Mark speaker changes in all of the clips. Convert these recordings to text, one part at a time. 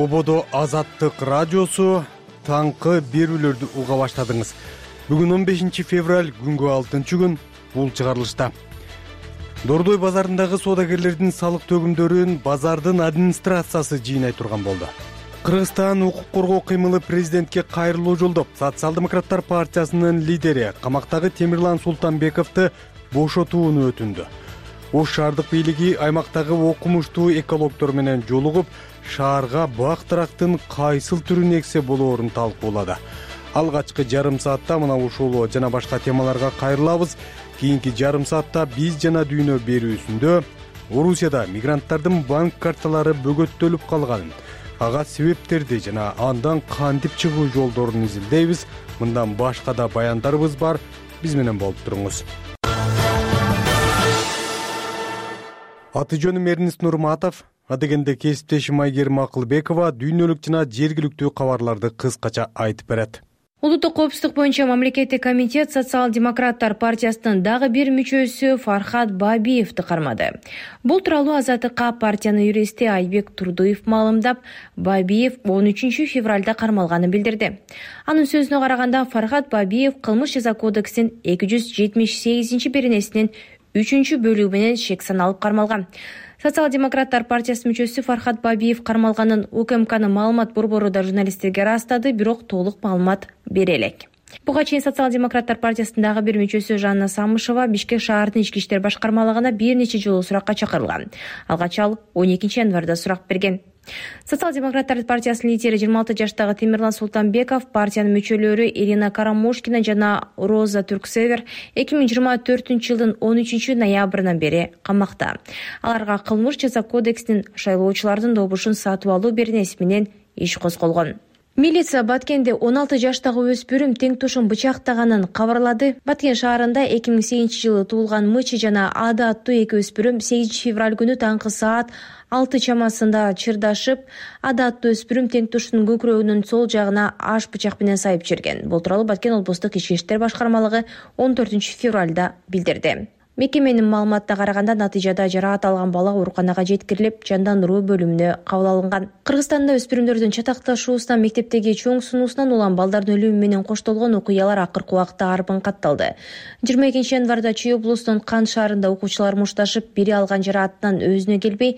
Speaker 1: Ободо Азаттык радиосу таңкы берүүлөрдү уга баштадыңыз. Бүгүн 15 февраль күнгө 6-күн бул чыгарылышта. Дордой базарындагы соодагерлердин салык төгүмдөрүн базардын администрациясы жыйнай турган болду. Кыргызстан укук коргоо кыймылы президентке кайрылуу жолдоп, Социал-демократтар партиясынын лидери камактагы Темирлан Султанбековду бошотууну өтүндү. Ош шаардык бийлиги аймактагы окумуштуу экологдор менен жолугуп, шаарга бак-тарактын кайсыл түрүн эксе болоорун талкуулады. Алгачкы жарым саатта мына ушул жана башка темаларга кайрылабыз. Кийинки жарым саатта биз жана дүйнө берүүсүндө Орусияда мигранттардын банк карталары бөгөттөлүп калганын, ага себептерди жана андан кантип чыгуу жолдорун изилдейбиз. Мындан башка да баяндарыбыз бар. Биз менен болуп туруңуз. Аты жөнүм Эрнис Нурматов, адегенде кесиптешим Айгерим Акылбекова дүйнөлүк жана жергиликтүү кабарларды кыскача айтып берет.
Speaker 2: Улуттук коопсуздук боюнча мамлекеттик комитет Социал-демократтар партиясынын дагы бир мүчөсү Фархат Бабиевди кармады. Бул тууралуу Азаттыкка партиянын юристи Айбек Турдуев маалымдап, Бабиев 13 февралда кармалганын билдирди. Анын сөзүнө караганда, Фархат Бабиев кылмыш жаза кодексинин 278-беренесинин 3-бөлүгү менен шек саналып кармалган. Социал-демократтар партиясынын мүчөсү Фархат Бабиев кармалганын УКМКнын маалымат борбору да журналисттерге ырастады, бирок толук маалымат бере элек. Буга чейин Социал-демократтар партиясынын дагы бир мүчөсү Жанна Самышева Бишкек шаардын ички иштер башкармалыгына бир нече жолу суракка чакырылган. Алгач ал 12 январда сурак берген. Социал-демократтар партиясынын лидери 26 жаштагы Темирлан Султанбеков, партиянын мүчөлөрү Ирина Карамушкина жана Роза Түрксевер 2024-жылдын 13 ноябрынан бери камакта. Аларга кылмыш жаза кодексинин шайлоочулардын добушун сатып алуу беренеси менен иш козголгон. Милиция Баткенде 16 жаштагы өспүрүм тең тушун бычактаганын кабарлады. Баткен шаарында 2008-жылы туулган Мычы жана Ада аттуу эки өспүрүм 8 февраль күнү таңкы саат 6 чамасында чырдашып, Ада аттуу өспүрүм тең тушунун көкүрөгүнүн сол жагына аш бычак менен сайып жиберген. Бул тууралуу Баткен облустук ички иштер башкармалыгы 14 февралда билдирди. Мекеменин маалыматына караганда, натыйжада жараат алган бала ооруканага жеткирилип, жандандыруу бөлүмүнө кабыл алынган. Кыргызстанда өспүрүмдөрдүн чатакташуусунан, мектептеги чоң сунуусунан улам балдардын өлүмү менен коштолгон окуялар акыркы убакта арбын катталды. 22 январда Чүй облусунун Кан шаарында окуучулар мушташып, бири алган жараатынан өзүнө келбей,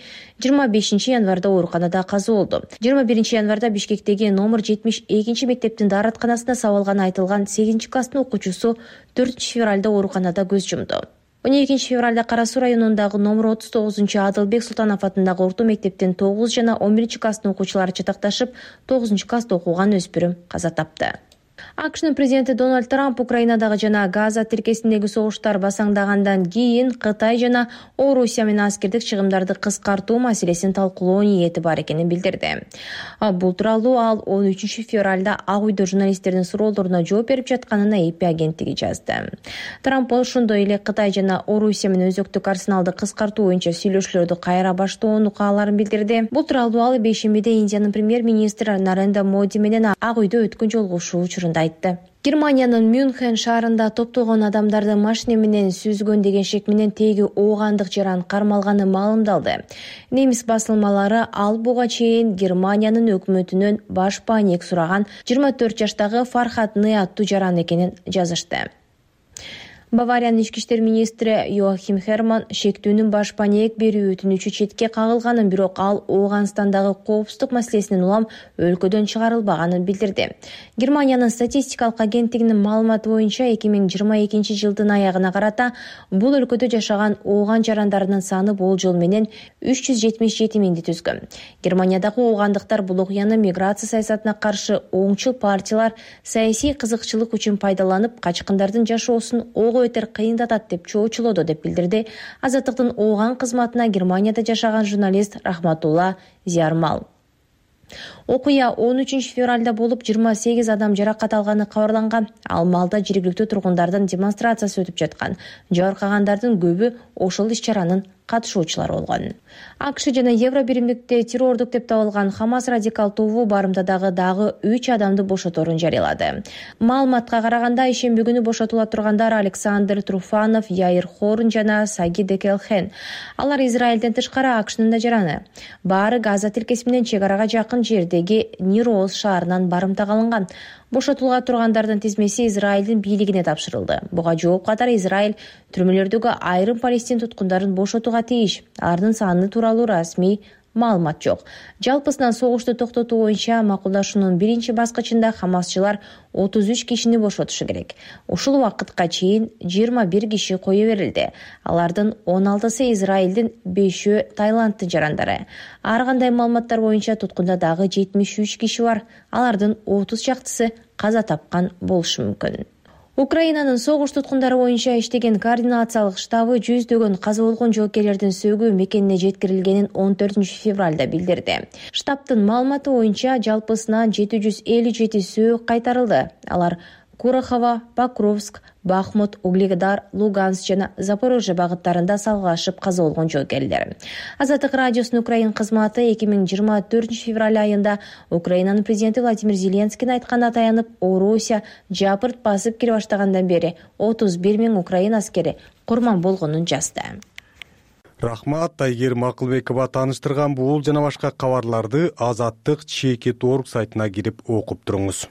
Speaker 2: 25 январда ооруканада каза болду. 21 январда Бишкектеги номер 72 мектептин дааратканасына сабалганы айтылган 8 класстын окуучусу 4 февралда ооруканада көз жумду. 12 февралда Кара Суу районундагы номер 39 Адылбек Султанов атындагы орто мектептин 9 жана 11 класстын окуучулары чатакташып, 9 класста окуган өспүрүм каза тапты. АКШнын президенти Дональд Трамп Украинадагы жана Газа тилкесиндеги согуштар басаңдагандан кийин Кытай жана Орусия менен аскердик чыгымдарды кыскартуу маселесин талкуулоо ниети бар экенин билдирди. Бул тууралуу ал 13 февралда Ак үйдө журналисттердин суроолоруна жооп берип жатканын АП агенттиги жазды. Трамп ошондой эле Кытай жана Орусия менен өзөктүк арсеналды кыскартуу боюнча сүйлөшүүлөрдү кайра баштоону кааларын билдирди. Бул тууралуу ал бейшембиде Индиянын премьер-министри Нарендра Моди менен Ак үйдө өткөн жолугушуу учурунда айтты. Германиянын Мюнхен шаарында топтолгон адамдарды машина менен сүзгөн деген шек менен теги оогандык жаран кармалганы маалымдалды. Немис басылмалары ал буга чейин Германиянын өкмөтүнөн баш паник сураган 24 жаштагы Фархат Ны аттуу жаран экенин жазышты. Бавариянын ички иштер министри Йоахим Херман шектүүнүн баш паник берүү өтүнүчү четке кагылганын, бирок ал Ооганстандагы коопсуздук маселесинен улам өлкөдөн чыгарылбаганын билдирди. Германиянын статистикалык агенттигинин маалыматы боюнча 2022 жылдын аягына карата бул өлкөдө жашаган ооган жарандарынын саны болжол менен 377 миңди түзгөн. Германиядагы оогандыктар бул окуяны миграция саясатына каршы оңчул партиялар саясий кызыкчылык үчүн пайдаланып, качкындардын жашоосун өтөр кыйындатат деп чоочулоду деп билдирди Азаттыктын ооган кызматына Германияда жашаган журналист Рахматулла Зиярмал. Окуя 13 февралда болуп, 28 адам жаракат алганы кабарланган. Ал маалда жергиликтүү тургундардын демонстрациясы өтүп жаткан. Жабыркагандардын көбү ошол иш-чаранын катышуучулар болгон. АКШ жана Евро биримдикте террордук деп табылган Хамас радикал тобу барымтадагы дагы 3 адамды бошоторун жарыялады. Маалыматка караганда, ишемби күнү бошотула тургандар Александр Труфанов, Яир Хорн жана Саги Декелхен. Алар Израилден тышкары АКШнын да жараны. Баары Газа тилкеси менен чек арага жакын жердеги Нир-Оз шаарынан барымтага алынган. Бошотулга тургандардын тизмеси Израилдин бийлигине тапшырылды. Буга жооп катары Израиль түрмөлөрдөгү айрым палестин туткундарын бошотууга тийиш. Алардын саны тууралуу расмий маалымат жок. Жалпысынан согушту токтотуу боюнча макулдашуунун биринчи баскычында хамасчылар 33 кишини бошотушу керек. Ушул убакытка чейин 21 киши кое берилди. Алардын 16сы Израилдин, 5-өө Таиланддын жарандары. Ар кандай маалыматтар боюнча туткунда дагы 73 киши бар. Алардын 30 чактысы каза тапкан болушу мүмкүн. Украинанын согуш туткундары боюнча иштеген координациялык штабы жүздөгөн каза болгон жоокерлердин сөөгү мекенине жеткирилгенин 14 февралда билдирди. Штабтын маалыматы боюнча жалпысынан 757 сөөк кайтарылды. Алар Курахова, Покровск, Бахмут, Угледар, Луганск жана Запорожье багыттарында салгылашып каза болгон жоокерлер. Азаттык радиосунун Украин кызматы 2024 февраль айында Украинанын президенти Владимир Зеленскийин айтканына таянып, Орусия жапырт басып кире баштагандан бери 31 000 Украин аскери курман болгонун жазды.
Speaker 1: Рахмат, Тайгер Макылбекова тааныштырган бул жана башка кабарларды Азаттык @org сайтына кирип окуп туруңуз.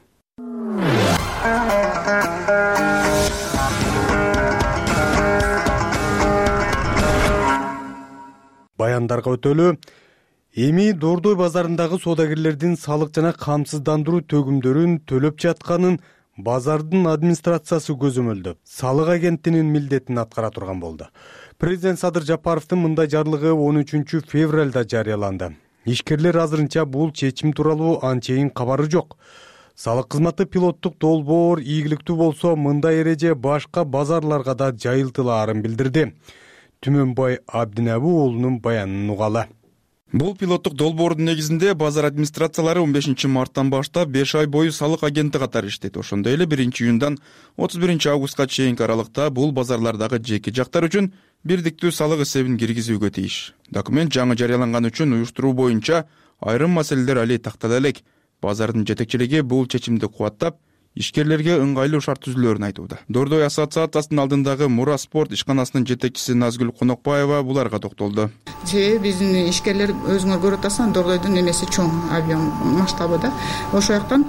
Speaker 1: Баяндарга өтөлү. Эми Дордой базарындагы соодагерлердин салык жана камсыздандыруу төгүмдөрүн төлөп жатканын базардын администрациясы көзөмөлдөп, салык агенттигинин милдетин аткара турган болду. Президент Садыр Жапаровдун мындай жарлыгы 13 февралда жарыяланды. Ишкерлер азырынча бул чечим тууралуу анчейин кабары жок. Салык кызматы пилоттук долбоор ийгиликтүү болсо, мындай эреже башка базарларга да жайылтылаарын билдирди. Түмөнбай Абдинабу уулунун баянын угалы.
Speaker 3: Бул пилоттук долбоордун негизинде базар администрациялары 15 марттан баштап 5 ай бою салык агенти катары иштейт. Ошондой эле 1-июндан 31 августка чейинки аралыкта бул базарлардагы жеке жактар үчүн бирдиктүү салык эсебин киргизүүгө тийиш. Документ жаңы жарыяланган үчүн уюштуруу боюнча айрым маселелер али тактала элек. Базардын жетекчилиги бул чечимди кубаттап, ишкерлерге ыңгайлуу шарт түзүлөөрүн айтууда. Дордой ассоциациясынын алдындагы Мура спорт ишканасынын жетекчиси Назгүл Конокбаева буларга токтолду.
Speaker 4: Биздин ишкерлер өзүңөр көрүп атасың, Дордойдун эмеси чоң, объем масштабы да. Ошол жактан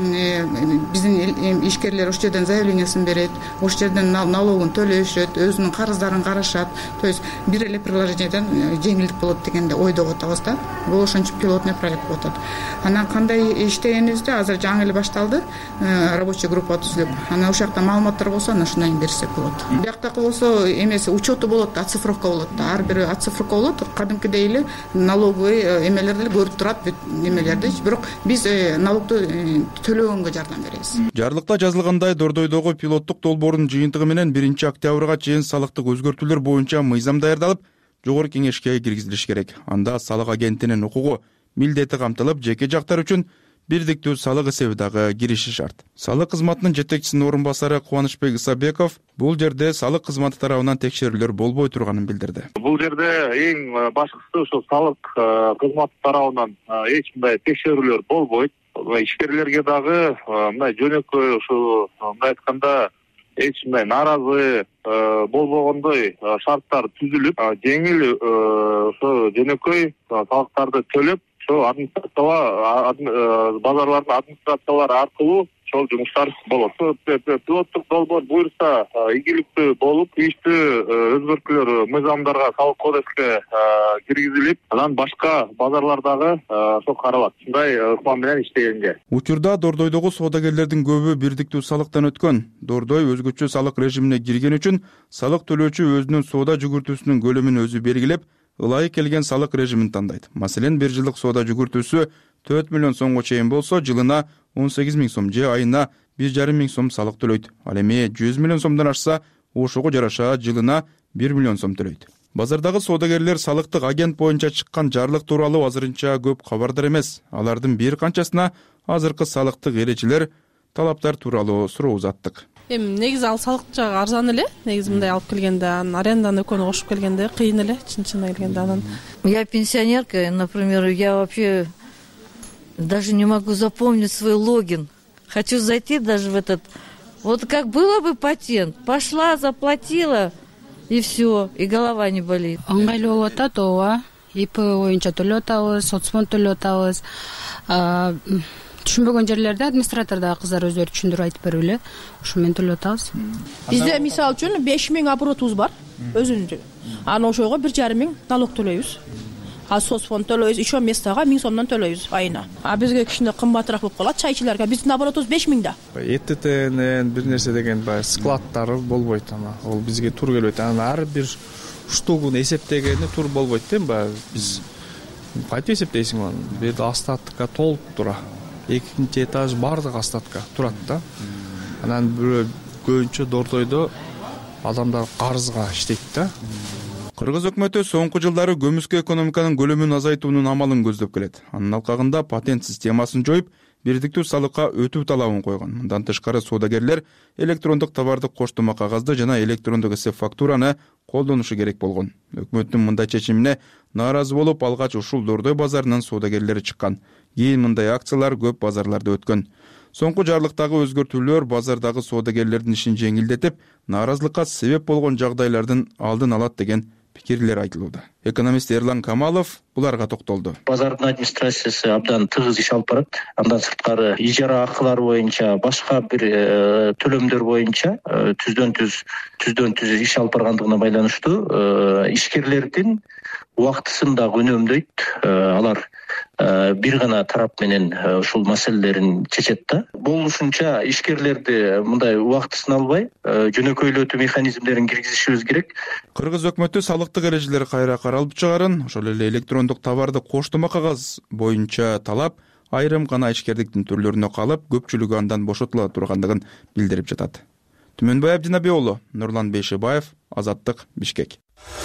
Speaker 4: биздин ишкерлер ошол жерден заявлениясын берет, ошол жерден налогун төлөшөт, өзүнүн карыздарын карашат. То есть бир эле приложениеден жеңилдик болот дегенде ойдогу атабыз да. Бул ошончо пилотный проект болуп атат. Анан кандай иштегенибизде азыр жаңы эле башталды. Рабочий группа түзүлүп, ана ошол жакта маалыматтар болсо, анан ошондон кийин берсек болот. Бияктакы болсо эмеси учету болот, оцифровка болот да. Ар бир оцифровка болот, кадимкидей эле налоговый эмелер деле көрүп турат бүт эмелерди. Бирок биз налогду төлөгөнгө жардам беребиз.
Speaker 3: Жарлыкта жазылгандай, Дордойдогу пилоттук долбоордун жыйынтыгы менен 1-октябрга чейин салыктык өзгөртүүлөр боюнча мыйзам даярдалып, жогорку кеңешке киргизилиш керек. Анда салык агентинин укугу, милдети камтылып, жеке жактар үчүн бирдиктүү салык эсеби дагы кириши шарт. Салык кызматынын жетекчисинин орун басары Кубанычбек Исабеков бул жерде салык кызматы тарабынан текшерүүлөр болбой турганын билдирди.
Speaker 5: Бул жерде эң башкысы ошо салык кызматы тарабынан эч кандай текшерүүлөр болбойт. Ишкерлерге дагы мындай жөнөкөй ушу мындай айтканда эч кандай нааразы болбогондой шарттар түзүлүп, жеңил ошо жөнөкөй салыктарды төлөп, ошо базарлардын администрациялары аркылуу ошол жумуштар болот. Пилоттук долбоор буюрса ийгиликтүү болуп, тийиштүү өзгөртүүлөр мыйзамдарга, салык кодекске киргизилип, анан башка базарлардагы ошо каралат. Ушундай план менен иштегенге.
Speaker 3: Учурда Дордойдогу соодагерлердин көбү бирдиктүү салыктан өткөн. Дордой өзгөчө салык режимине кирген үчүн салык төлөөчү өзүнүн соода жүгүртүүсүнүн көлөмүн өзү белгилеп, ылайык келген салык режимин тандайт. Маселен, 1 жылдык соода жүгүртүүсү 4 миллион сомго чейин болсо, жылына 18 000 сом же айына 1,5 миң сом салык төлөйт. Ал эми 100 миллион сомдон ашса, ошого жараша жылына 1 миллион сом төлөйт. Базардагы соодагерлер салыктык агент боюнча чыккан жарлык тууралуу азырынча көп кабардар эмес. Алардын бир канчасына азыркы салыктык эрежелер, талаптар тууралуу суроо узаттык.
Speaker 6: Эми негизи ал салык жагы арзан эле, негизи мындай алып келгенде, анан аренданы экөөнү кошуп келгенде кыйын эле, чын-чынына келгенде анан.
Speaker 7: Я пенсионерка, например, я вообще даже не могу запомнить свой логин. Хочу зайти даже в этот. Вот как было бы патент, пошла, заплатила, и все, и голова не болит.
Speaker 8: Ыңгайлуу болуп атат, ооба. ИП боюнча төлөп атабыз, соцфонд төлөп атабыз. Түшүнбөгөн жерлерде администратор дагы кыздар өздөрү түшүндүрүп айтып берип эле ошо менен төлөп атабыз.
Speaker 9: Бизде мисалы үчүн 5000 оборотубуз бар өзүнүн. Анан ошого 1,5 миң налог төлөйбүз. А соцфонд төлөйбүз, ишо местага 1000 сомдон төлөйбүз айына. А бизге кичине кымбатыраак болуп калат чайчыларга. Биздин оборотубуз 5000 да.
Speaker 10: ЭТТнен бир нерсе деген баягы складдары болбойт ана. Ол бизге туура келбейт. Анан ар бир штугун эсептегени туура болбойт дейм баягы. Биз кантип эсептейсиң аны? Бир остатка толуп тура. Экинчи этаж бардык остатка турат да. Анан бирөө көбүнчө дордойдо адамдар карызга иштейт да.
Speaker 3: Кыргыз өкмөтү соңку жылдары көмүскө экономиканын көлөмүн азайтуунун амалын көздөп келет. Анын алкагында патент системасын жоюп, бирдиктүү салыкка өтүү талабын койгон. Мындан тышкары соодагерлер электрондук товардык коштома кагазды жана электрондук эсеп фактураны колдонушу керек болгон. Өкмөттүн мындай чечимине нааразы болуп, алгач ушул Дордой базарынын соодагерлери чыккан. Кийин мындай акциялар көп базарларда өткөн. Соңку жарлыктагы өзгөртүүлөр базардагы соодагерлердин ишин жеңилдетип, нааразылыкка себеп болгон жагдайлардын алдын алат деген пикирлер айтылууда. Экономист Эрлан Камалов буларга токтолду.
Speaker 11: Базардын администрациясы абдан тыгыз иш алып барат. Андан сырткары ижара акылары боюнча, башка бир төлөмдөр боюнча түздөн түз иш алып баргандыгына байланыштуу ишкерлердин убактысын дагы үнөмдөйт. Алар бир гана тарап менен ушул маселелерин чечет да. Болушунча ишкерлерди мындай убактысын албай, жөнөкөйлөтүү механизмдерин киргизишибиз керек.
Speaker 3: Кыргыз өкмөтү салыктык эрежелер кайра каралып чыгарын, ошол эле электрондук товарды коштома кагаз боюнча талап айрым гана ишкердиктин түрлөрүнө калып, көпчүлүгү андан бошотула тургандыгын билдирип жатат. Түмөнбай Абдинабий уулу, Нурлан Бейшебаев, Азаттык, Бишкек.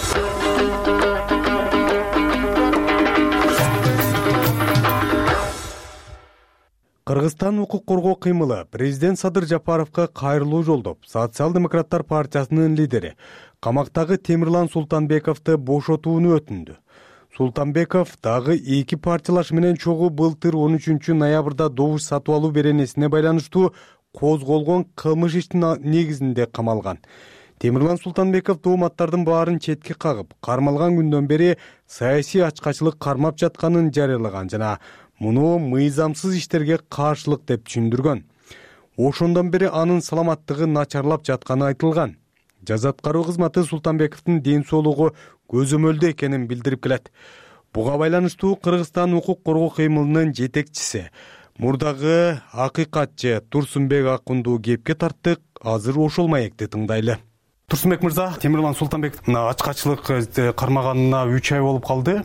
Speaker 1: Кыргызстан укук коргоо кыймылы президент Садыр Жапаровго кайрылуу жолдоп, Социал-демократтар партиясынын лидери камактагы Темирлан Султанбековду бошотууну өтүндү. Султанбеков дагы эки партиялаш менен чогуу былтыр 13 ноябрда добуш сатып алуу беренесине байланыштуу козголгон кылмыш иштин негизинде камалган. Темирлан Султанбеков дооматтардын баарын четке кагып, кармалган күндөн бери саясий ачкачылык кармап жатканын жарыялаган жана муну мыйзамсыз иштерге каршылык деп түшүндүргөн. Ошондон бери анын саламаттыгы начарлап жатканы айтылган. Жаза аткаруу кызматы Султанбековдун ден соолугу көзөмөлдө экенин билдирип келет. Буга байланыштуу Кыргызстан укук коргоо кыймылынын жетекчиси, мурдагы акыйкатчы Турсунбек Акундуу кепке тарттык. Азыр ошол маекти тыңдайлы. Турсунбек мырза, Темирлан Султанбеков ачкачылык кармаганына 3 ай болуп калды.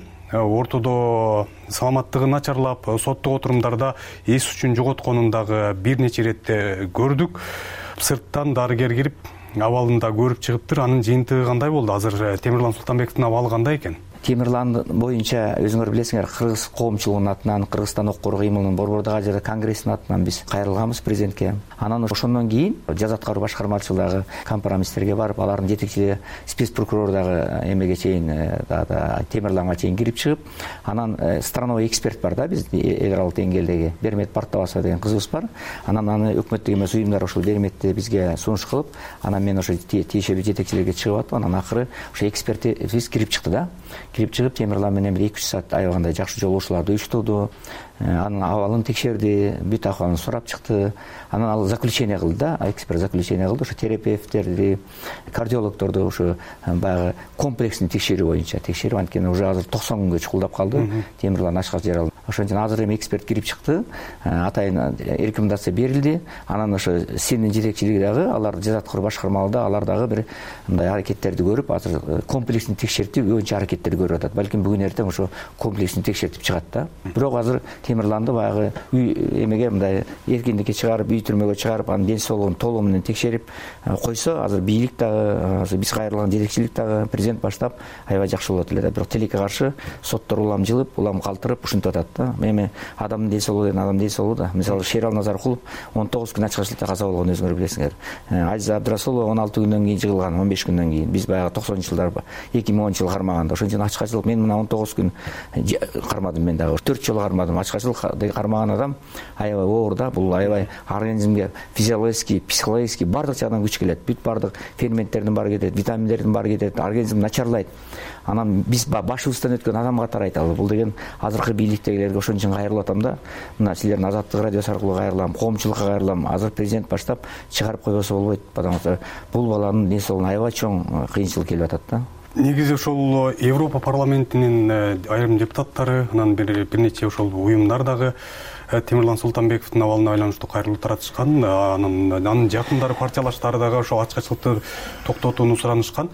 Speaker 1: Ортодо саламаттыгы начарлап, соттук отурумдарда эс үчүн жоготконун дагы бир нече иретте көрдүк. Сырттан дарыгер кирип, абалын да көрүп чыгыптыр. Анын жыйынтыгы кандай болду? Азыр Темирлан Султанбековдун абалы кандай экен?
Speaker 12: Темирлан боюнча өзүңөр билесиңер, кыргыз коомчулугунун атынан, Кыргызстан укук коргоо кыймылынын Борбордук ажы конгрессинин атынан биз кайрылганбыз президентке. Анан ошондон кийин жаза аткаруу башкармачылыгы компромисстерге барып, алардын жетекчиси спец прокурор дагы эмеге чейин Темирланга чейин кирип чыгып, анан страновой эксперт бар да, биздин эл аралык деңгээлдеги Бермет Бартабасова деген кызыбыз бар. Анан аны өкмөттүк эмес уюмдар ошол Берметти бизге сунуш кылып, анан мен ошо тиешелүү жетекчилерге чыгып аттым. Анан акыры ошо экспертибиз кирип чыкты да. Кирип чыгып, Темирлан менен 2-3 саат аябагандай жакшы жолугушууларды уюштурду. Анын абалын текшерди, бүт акыбалын сурап чыкты. Анан ал заключение кылды да, эксперт заключение кылды. Ошо терапевттерди, кардиологдорду ошо баягы комплекстин текшерүү боюнча текшерип, анткени уже азыр 90 күнгө чукулдап калды. Темирлан ашкач жаралып. Ошон үчүн азыр эми эксперт кирип чыкты. Атайын рекомендация берилди. Анан ошо сендин жетекчилиги дагы алар жаза аткаруу башкармалыда алар дагы бир мындай аракеттерди көрүп, азыр комплексин текшертип, көбүнчө аракеттерди көрүп атат. Балким бүгүн эртең ошо комплексин текшертип чыгат да. Бирок азыр Темирланды баягы эмеге мындай эркиндикке чыгарып, үй түрмөгө чыгарып, анын ден соолугун толугу менен текшерип койсо, азыр бийлик дагы, азыр биз кайрылган жетекчилик дагы, президент баштап аябай жакшы болот эле да. Бирок тилекке каршы соттор улам жылып, улам калтырып ушинтип атат. да. Эми адамдын ден соолугу деген адамдын ден соолугу да. Мисалы Шерал Назаркулов 19 күн ачкачылыкта каза болгон, өзүңөр билесиңер. Азиза Абдрасулова 16 күндөн кийин жыгылган, 15 күндөн кийин. Биз баягы 90-жылдар 2010-жылы кармаганда. Ошон үчүн ачкачылык мен мына 19 күн кармадым, мен дагы 4 жолу кармадым. Ачкачылык кармаган адам аябай оор да. Бул аябай организмге физиологический, психологический бардык жагынан күч келет. Бүт бардык ферменттердин баары кетет, витаминдердин баары кетет, организм начарлайт. Анан биз башыбыздан өткөн адамга тарайт ал. Бул деген азыркы бийликтегилерге ошон үчүн кайрылып атам да. Мына силердин Азаттык радиосу аркылуу кайрылам, коомчулукка кайрылам. Азыр президент баштап чыгарып койбосо болбойт, потому что бул баланын ден соолугуна аябай чоң кыйынчылык келип атат да.
Speaker 1: Негизи ошол Европа парламентинин айрым депутаттары, анан бир нече ошол уюмдар дагы Темирлан Султанбековдун абалына байланыштуу кайрылуу таратышкан. Анын жакындары, партиялаштары дагы ошол ачкачылыкты токтотууну суранышкан.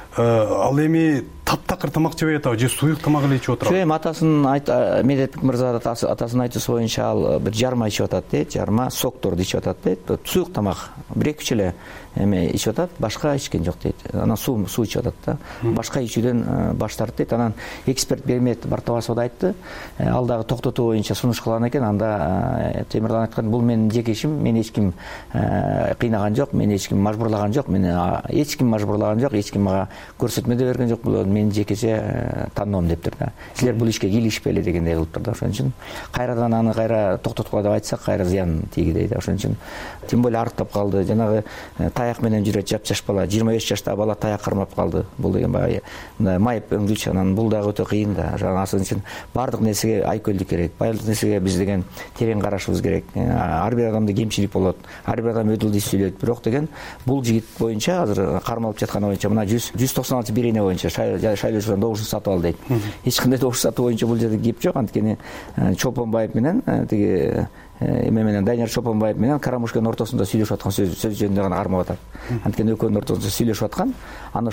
Speaker 1: Ал эми таптакыр тамак жебей атабы же суюк тамак эле ичип отурабы?
Speaker 12: Жок, эми атасын Медетбек мырза атасынын айтуусу боюнча ал бир жарма ичип атат дейт, жарма сокторду ичип атат дейт. Суюк тамак бир-эки эле эме ичип атат, башка ичкен жок дейт. Анан суу ичип атат да. Башка ичүүдөн баш тартты дейт. Анан эксперт Бермет Бартабасов да айтты, ал дагы токтотуу боюнча сунуш кылган экен. Анда Темирлан айткан, бул менин жеке ишим, мени эч ким кыйнаган жок, мени эч ким мажбурлаган жок, мени эч ким мажбурлаган жок, эч ким мага көрсөтмө да берген жок, бул менин жекече тандоом дептир да. Силер бул ишке кийлигишпели дегендей кылыптыр да. Ошон үчүн кайрадан аны кайра токтоткула деп айтсак, кайра зыян тийгидей да. Ошон үчүн тем более арыктап калды. Жанагы таяк менен жүрөт жапжаш бала, 25 жаштагы бала таяк кармап калды. Бул деген баягы мындай майып өңдүүчү, анан бул дагы өтө кыйын да. Ошон үчүн бардык нерсеге айкөлдүк керек. Бардык нерсеге биз деген терең карашыбыз керек. Ар бир адамда кемчилик болот, ар бир адам өдүлдү сүйлөйт. Бирок деген бул жигит боюнча азыр кармалып жатканы боюнча мына 196 бирине боюнча шайлоочудан добушун сатып ал дейт. Эч кандай добуш сатуу боюнча бул жерде кеп жок. Анткени Чолпонбаев менен тиги эме менен Данияр Чолпонбаев менен Карамушканын ортосунда сүйлөшүп аткан сөз жөнүндө гана кармап атат. Анткени экөөнүн ортосунда сүйлөшүп аткан. Анан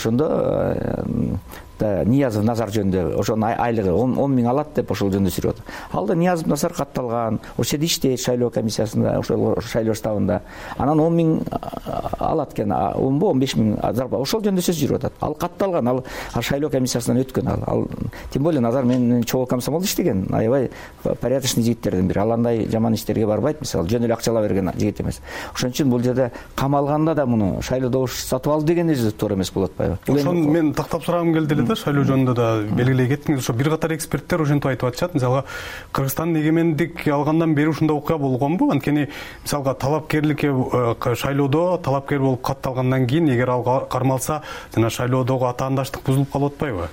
Speaker 12: ошондо Ниязов Назар жөнүндө ошонун айлыгы 10 миң алат деп ошол жөнүндө сүйлөп атат. Ал да Ниязов Назар катталган, ошол жерде иштейт шайлоо комиссиясында, ошол шайлоо штабында. Анан 10 миң алат экен, 15 миң зарплата. Ошол жөнүндө сөз жүрүп атат. Ал катталган, ал шайлоо комиссиясынан өткөн. Ал тем более Назар менен чогуу комсомолдо иштеген, аябай порядочный жигиттерден бири. Ал андай жаман иштерге барбайт, мисалы жөн эле акча ала берген жигит эмес. Ошон үчүн бул жерде камалганда да муну шайлоо добуш сатып алды деген өзү туура эмес болот атпайбы?
Speaker 1: Ошон мен тактап сурагым келди эле да, шайлоо жөнүндө да белгилей кеттиңиз. Ошо бир катар эксперттер ошентип айтып атышат. Мисалга Кыргызстан эгемендик алгандан бери ушундай окуя болгонбу? Анткени мисалга талапкерликке шайлоодо талапкер болуп катталгандан кийин эгер ал кармалса, жана шайлоодогу атаандаштык бузулуп калып атпайбы?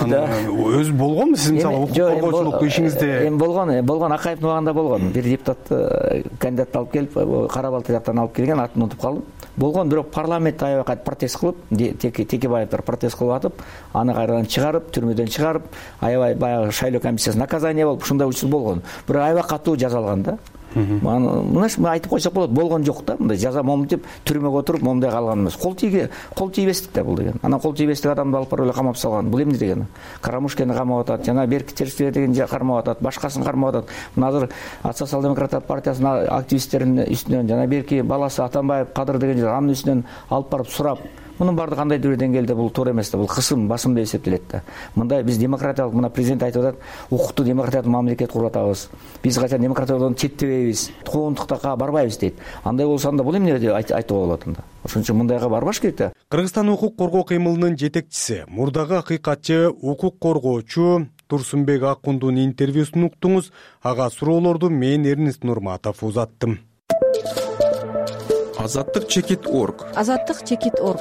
Speaker 1: Өз болгонбу сиз мисалы укук коргоочулук ишиңизде?
Speaker 12: Болгон Акаевдин убагында болгон. Бир депутат кандидат алып келип, Кара Балта жактан алып келген, атын унутуп калдым. Болгон, бирок парламент аябай кайра протест кылып, Текебаевдер протест кылып атып, аны кайрадан чыгарып, түрмөдөн чыгарып, аябай баягы шайлоо комиссиясы наказание болуп, ушундай учур болгон. Бирок аябай катуу жазалган да. Мына айтып койсок болот, болгон жок да. Мындай жаза момунтип түрмөгө отуруп, момундай калган эмес. Кол тийбестик да бул деген. Анан кол тийбестик адамды алып барып эле камап салган. Бул эмне деген? Карамушканы камап атат, жана Берки Терстебе деген кармап атат, башкасын кармап атат. Мына азыр Социал-демократтар партиясынын активисттеринин үстүнөн жана Берки баласы Атамбаев Кадыр деген анын үстүнөн алып барып сурап, мунун баардыгы кандайдыр бир деңгээлде бул туура эмес да, бул кысым, басым деп эсептелет да. Мындай биз демократиялык, мына президент айтып атат, укуктуу демократиялык мамлекет куруп атабыз. Биз качан демократиядан четтебейбиз, куугунтуктакка барбайбыз дейт. Андай болсо анда бул эмне деп айтууга болот анда. Ошон үчүн мындайга барбаш керек да.
Speaker 1: Кыргызстан укук коргоо кыймылынын жетекчиси, мурдагы акыйкатчы, укук коргоочу Турсунбек Акундунун интервьюсун уктуңуз. Ага суроолорду мен Эрнест Нурматов узаттым.
Speaker 3: Азаттык чекит.орг.
Speaker 2: Азаттык чекит.орг.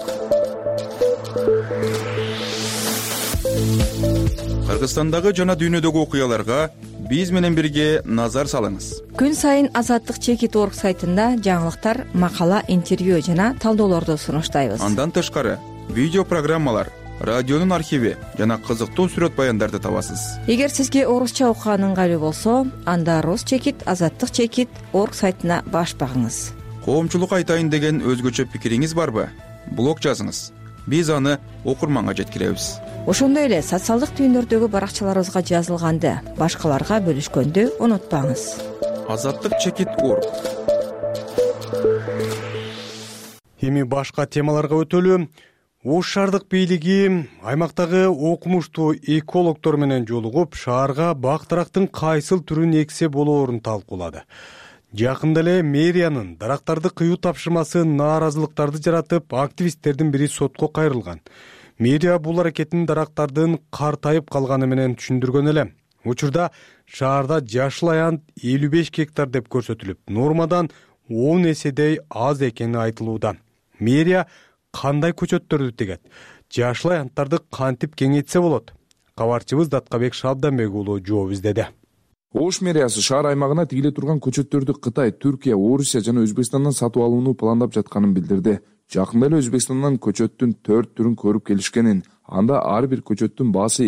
Speaker 3: Кыргызстандагы жана дүйнөдөгү окуяларга биз менен бирге назар салыңыз.
Speaker 2: Күн сайын Азаттык чекит.орг сайтында жаңылыктар, макала, интервью жана талдоолорду сунуштайбыз.
Speaker 3: Андан тышкары видео программалар, радионун архиви жана кызыктуу сүрөт баяндарды табасыз.
Speaker 2: Эгер сизге орусча окуган ыңгайлуу болсо, анда Рус чекит, Азаттык чекит.орг сайтына баш багыңыз.
Speaker 3: Коомчулук айтайын деген өзгөчө пикириңиз барбы? Блог жазыңыз. Биз аны окурманга жеткиребиз.
Speaker 2: Ошондой эле социалдык түйүндөрдөгү баракчаларыбызга жазылганды башкаларга бөлүшкөндү унутпаңыз.
Speaker 3: Азаттык чекит.орг.
Speaker 1: Эми башка темаларга өтөлү. Ош шаардык бийлиги аймактагы окумуштуу экологдор менен жолугуп, шаарга бак дарактын кайсыл түрүн эксе болоорун талкуулады. Жакында эле мэриянын дарактарды кыюу тапшырмасы нааразылыктарды жаратып, активисттердин бири сотко кайрылган. Мэрия бул аракетин дарактардын картайып калганы менен түшүндүргөн эле. Учурда шаарда жашыл аянт 55 гектар деп көрсөтүлүп, нормадан 10 эседей аз экени айтылууда. Мэрия кандай көчөттөрдү тегет? Жашыл аянттарды кантип кеңейтсе болот? Кабарчыбыз Даткабек Шабданбек уулу жооп издеди.
Speaker 13: Ош мэриясы шаар аймагына тигиле турган көчөттөрдү Кытай, Түркия, Орусия жана Өзбекстандан сатып алууну пландап жатканын билдирди. Жакында эле Өзбекстандан көчөттүн 4 түрүн көрүп келишкенин, анда ар бир көчөттүн баасы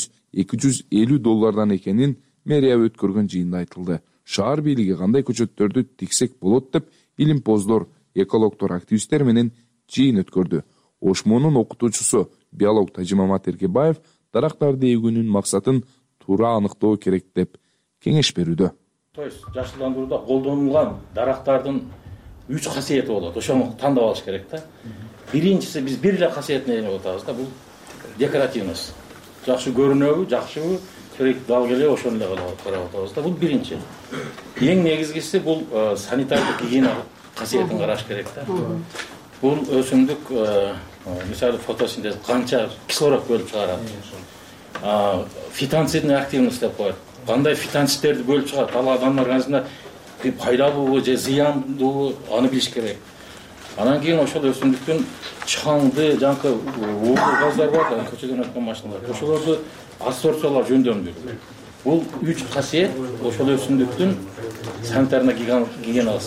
Speaker 13: $200-250 экенин мэрия өткөргөн жыйында айтылды. Шаар бийлиги кандай көчөттөрдү тиксек болот деп илимпоздор, экологдор, активисттер менен жыйын өткөрдү. Ошмонун окутуучусу биолог Тажимамат Эркебаев дарактарды эгүүнүн максатын туура аныктоо керек деп кеңеш берүүдө.
Speaker 14: Жашылдандырууда колдонулган дарактардын 3 касиети болот. Ошону тандап алыш керек да. Биринчиси биз бир эле касиетин ээлеп атабыз да, бул декоративность. Жакшы көрүнөбү, жакшыбы, керек дал келе ошону эле карап атабыз да. Бул биринчи. Эң негизгиси бул санитардык гигиена касиетин караш керек да. Бул өсүмдүк мисалы фотосинтез канча кислород бөлүп чыгарат. Фитонцидный активность деп коет. Кандай фитонцидтерди бөлүп чыгарат? Ал адамдын организмине пайдалуубу же зыяндуубу аны билиш керек. Анан кийин ошол өсүмдүктүн чаңды, жанкы уулуу газдар бар да, көчөдөн өткөн машиналар. Ошолорду адсорбциялап жөндөмдүрүү. Бул 3 касиет ошол өсүмдүктүн санитарный гигиена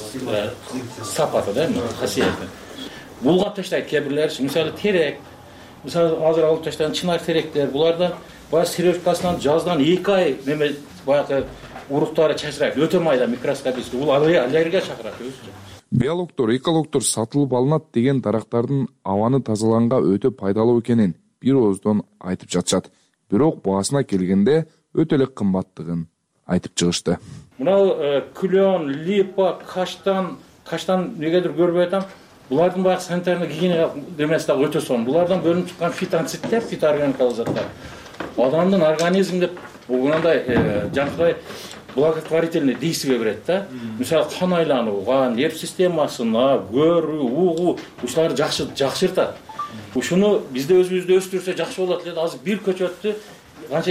Speaker 14: сапаты да, касиети. Булгап таштайт кээ бирлер, мисалы терек, мисалы азыр алып таштаган чынар теректер, булардан баягы сережкасынан жаздан 2 ай неме баягы уруктары чачырайт, өтө майда микроскопический, бул аллергия чакырат өзү.
Speaker 13: Биологдор, экологдор сатылып алынат деген дарактардын абаны тазаланга өтө пайдалуу экенин бир ооздон айтып жатышат. Бирок баасына келгенде өтө эле кымбаттыгын айтып чыгышты.
Speaker 14: Мына күлөн, липа, каштан негедир көрбөй атам. Булардын баягы санитарный гигиена демеси да өтө сонун. Булардан бөлүнүп чыккан фитонцидтер, фитоорганикалык заттар адамдын организминде мындай жанагы благотворительный действие берет да. Мисалы кан айланууга, нерв системасына, көрүү, угуу ушуларды жакшыртат. Ушуну бизде өзүбүздө өстүрсө жакшы болот эле. Азыр бир көчөттү канча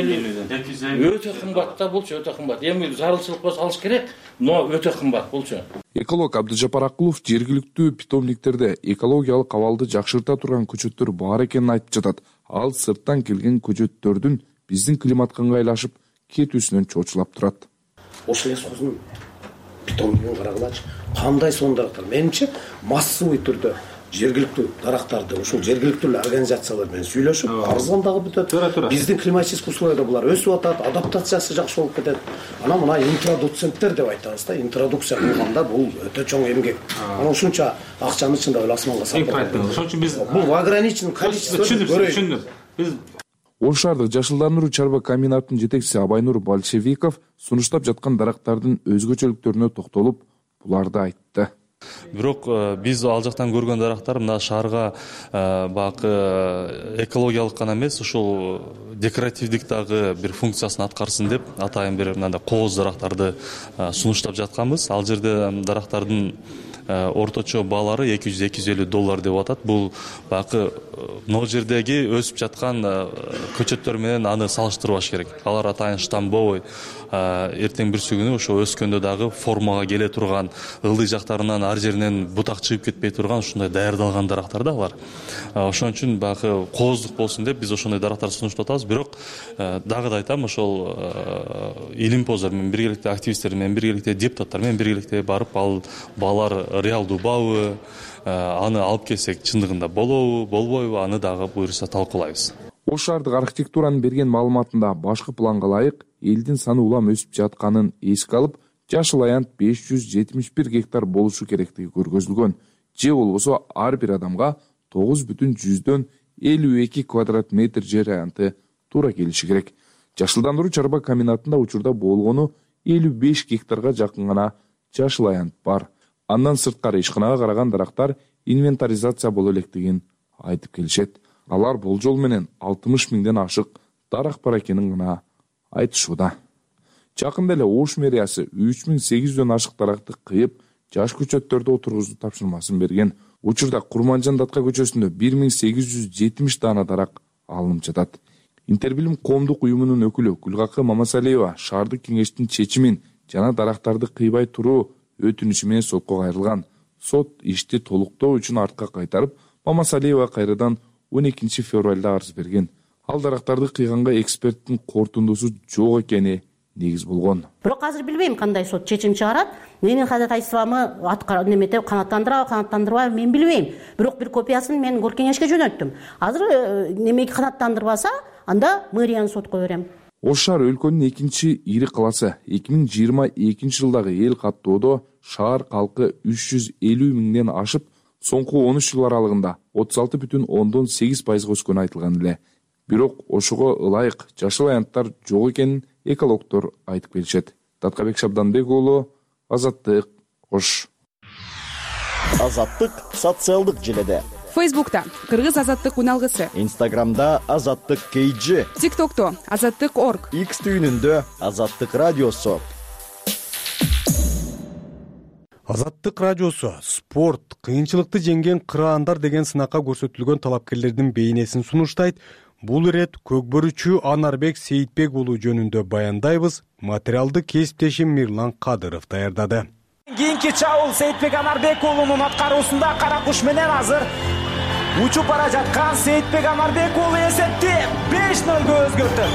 Speaker 14: 250 өтө кымбат да, булчу өтө кымбат. Эми зарылчылык болсо алыш керек, но өтө кымбат булчу.
Speaker 13: Эколог Абдыжапар Акулов жергиликтүү питомниктерде экологиялык абалды жакшырта турган көчөттөр бар экенин айтып жатат. Ал сырттан келген көчөттөрдүн биздин климатка ыңгайлашып кетүүсүнөн чочулап турат.
Speaker 15: Ошол лесхоздун питомнигин карагылачы. Кандай сонун дарактар. Менимче массовый түрдө жергиликтүү дарактарды ушул жергиликтүү организациялар менен сүйлөшүп, арзан дагы бүтөт. Биздин климатический условияда булар өсүп атат, адаптациясы жакшы болуп кетет. Анан мына интродуценттер деп айтабыз да, интродукция кылганда бул өтө чоң эмгек. Анан ушунча акчаны чындап эле асманга салып атат.
Speaker 16: Ошон үчүн биз
Speaker 15: бул в ограниченном количестве
Speaker 16: түшүндүм. Биз
Speaker 13: Ош шаардык жашылдандыруу чарба комбинатынын жетекчиси Абайнур Большевиков сунуштап жаткан дарактардын өзгөчөлүктөрүнө токтолуп, буларды айтты.
Speaker 17: Бирок биз ал жактан көргөн дарактар мына шаарга баягы экологиялык гана эмес, ушул декоративдик дагы бир функциясын аткарсын деп атайын бир мындай кооз дарактарды сунуштап жатканбыз. Ал жерде дарактардын орточо баалары $200-250 деп атат. Бул баягы могу жердеги өсүп жаткан көчөттөр менен аны салыштырбаш керек. Алар атайын штамбовый, эртең бирсү күнү ошо өскөндө дагы формага келе турган, ылдый жактарынан ар жеринен бутак чыгып кетпей турган ушундай даярдалган дарактар да алар. Ошон үчүн баягы кооздук болсун деп биз ошондой дарактарды сунуштап атабыз. Бирок дагы да айтам, ошол илимпоздор менен биргеликте, активисттер менен биргеликте, депутаттар менен биргеликте барып ал баалар реалдуубабы, аны алып келсек чындыгында болобу, болбойбу, аны дагы буюрса талкуулайбыз.
Speaker 13: Ош шаардык архитектуранын берген маалыматында башкы планга ылайык элдин саны улам өсүп жатканын эске алып, жашыл аянт 571 гектар болушу керектиги көргөзүлгөн. Же болбосо ар бир адамга 9,52 квадрат метр жер аянты туура келиши керек. Жашылдандыруу чарба комбинатында учурда болгону 55 гектарга жакын гана жашыл аянт бар. Андан сырткары ишканага караган дарактар инвентаризация боло электигин айтып келишет. Алар болжол менен 60 миңден ашык дарак бар экенин гана айтышууда. Жакында эле Ош мэриясы 3800дөн ашык даракты кыйып, жаш көчөттөрдө отургузуу тапшырмасын берген. Учурда Курманжан Датка көчөсүндө 1870 даана дарак алынып жатат. Интербилим коомдук уюмунун өкүлү Гүлгакы Мамасалиева шаардык кеңештин чечимин жана дарактарды кыйбай туруу өтүнүшү менен сотко кайрылган. Сот ишти толуктоо үчүн артка кайтарып, Мамасалиева кайрадан 12 февралда арыз берген. Ал дарактарды кыйганга эксперттин корутундусу жок экени негиз болгон.
Speaker 16: Бирок азыр билбейм кандай сот чечим чыгарат. Менин ходатайствомду немете канааттандырбайбы мен билбейм. Бирок бир копиясын мен Горкеңешке жөнөттүм. Азыр немеги канааттандырбаса, анда мэриянын сотко берем.
Speaker 13: Ош шаар өлкөнүн экинчи ири каласы. 2022 жылдагы эл каттоодо шаар калкы 350 миңден ашып, соңку 13 жыл аралыгында 36,8% өскөнү айтылган эле. Бирок ошого ылайык жашыл аянттар жок экенин экологдор айтып келишет. Таткабек Шабданбек уулу, Азаттык, Ош.
Speaker 18: Азаттык социалдык желеде.
Speaker 19: Фейсбукта Кыргыз азаттык уналгысы.
Speaker 18: Инстаграмда Азаттык KG.
Speaker 19: ТикТокто Азаттык.орг.
Speaker 18: X түйүнүндө Азаттык радиосу.
Speaker 1: Азаттык радиосу спорт, кыйынчылыкты жеңген кыраандар деген сынакка көрсөтүлгөн талапкерлердин бейнесин сунуштайт. Бул ирет көкбөрүчү Анарбек Сейитбек уулу жөнүндө баяндайбыз. Материалды кесиптешим Мирлан Кадыров даярдады.
Speaker 20: Кийинки чабуул Сейитбек Анарбек уулунун аткаруусунда кара куш менен азыр учуп бара жаткан Сейитбек Анарбек уулу эсепти 5-0 өзгөртөт.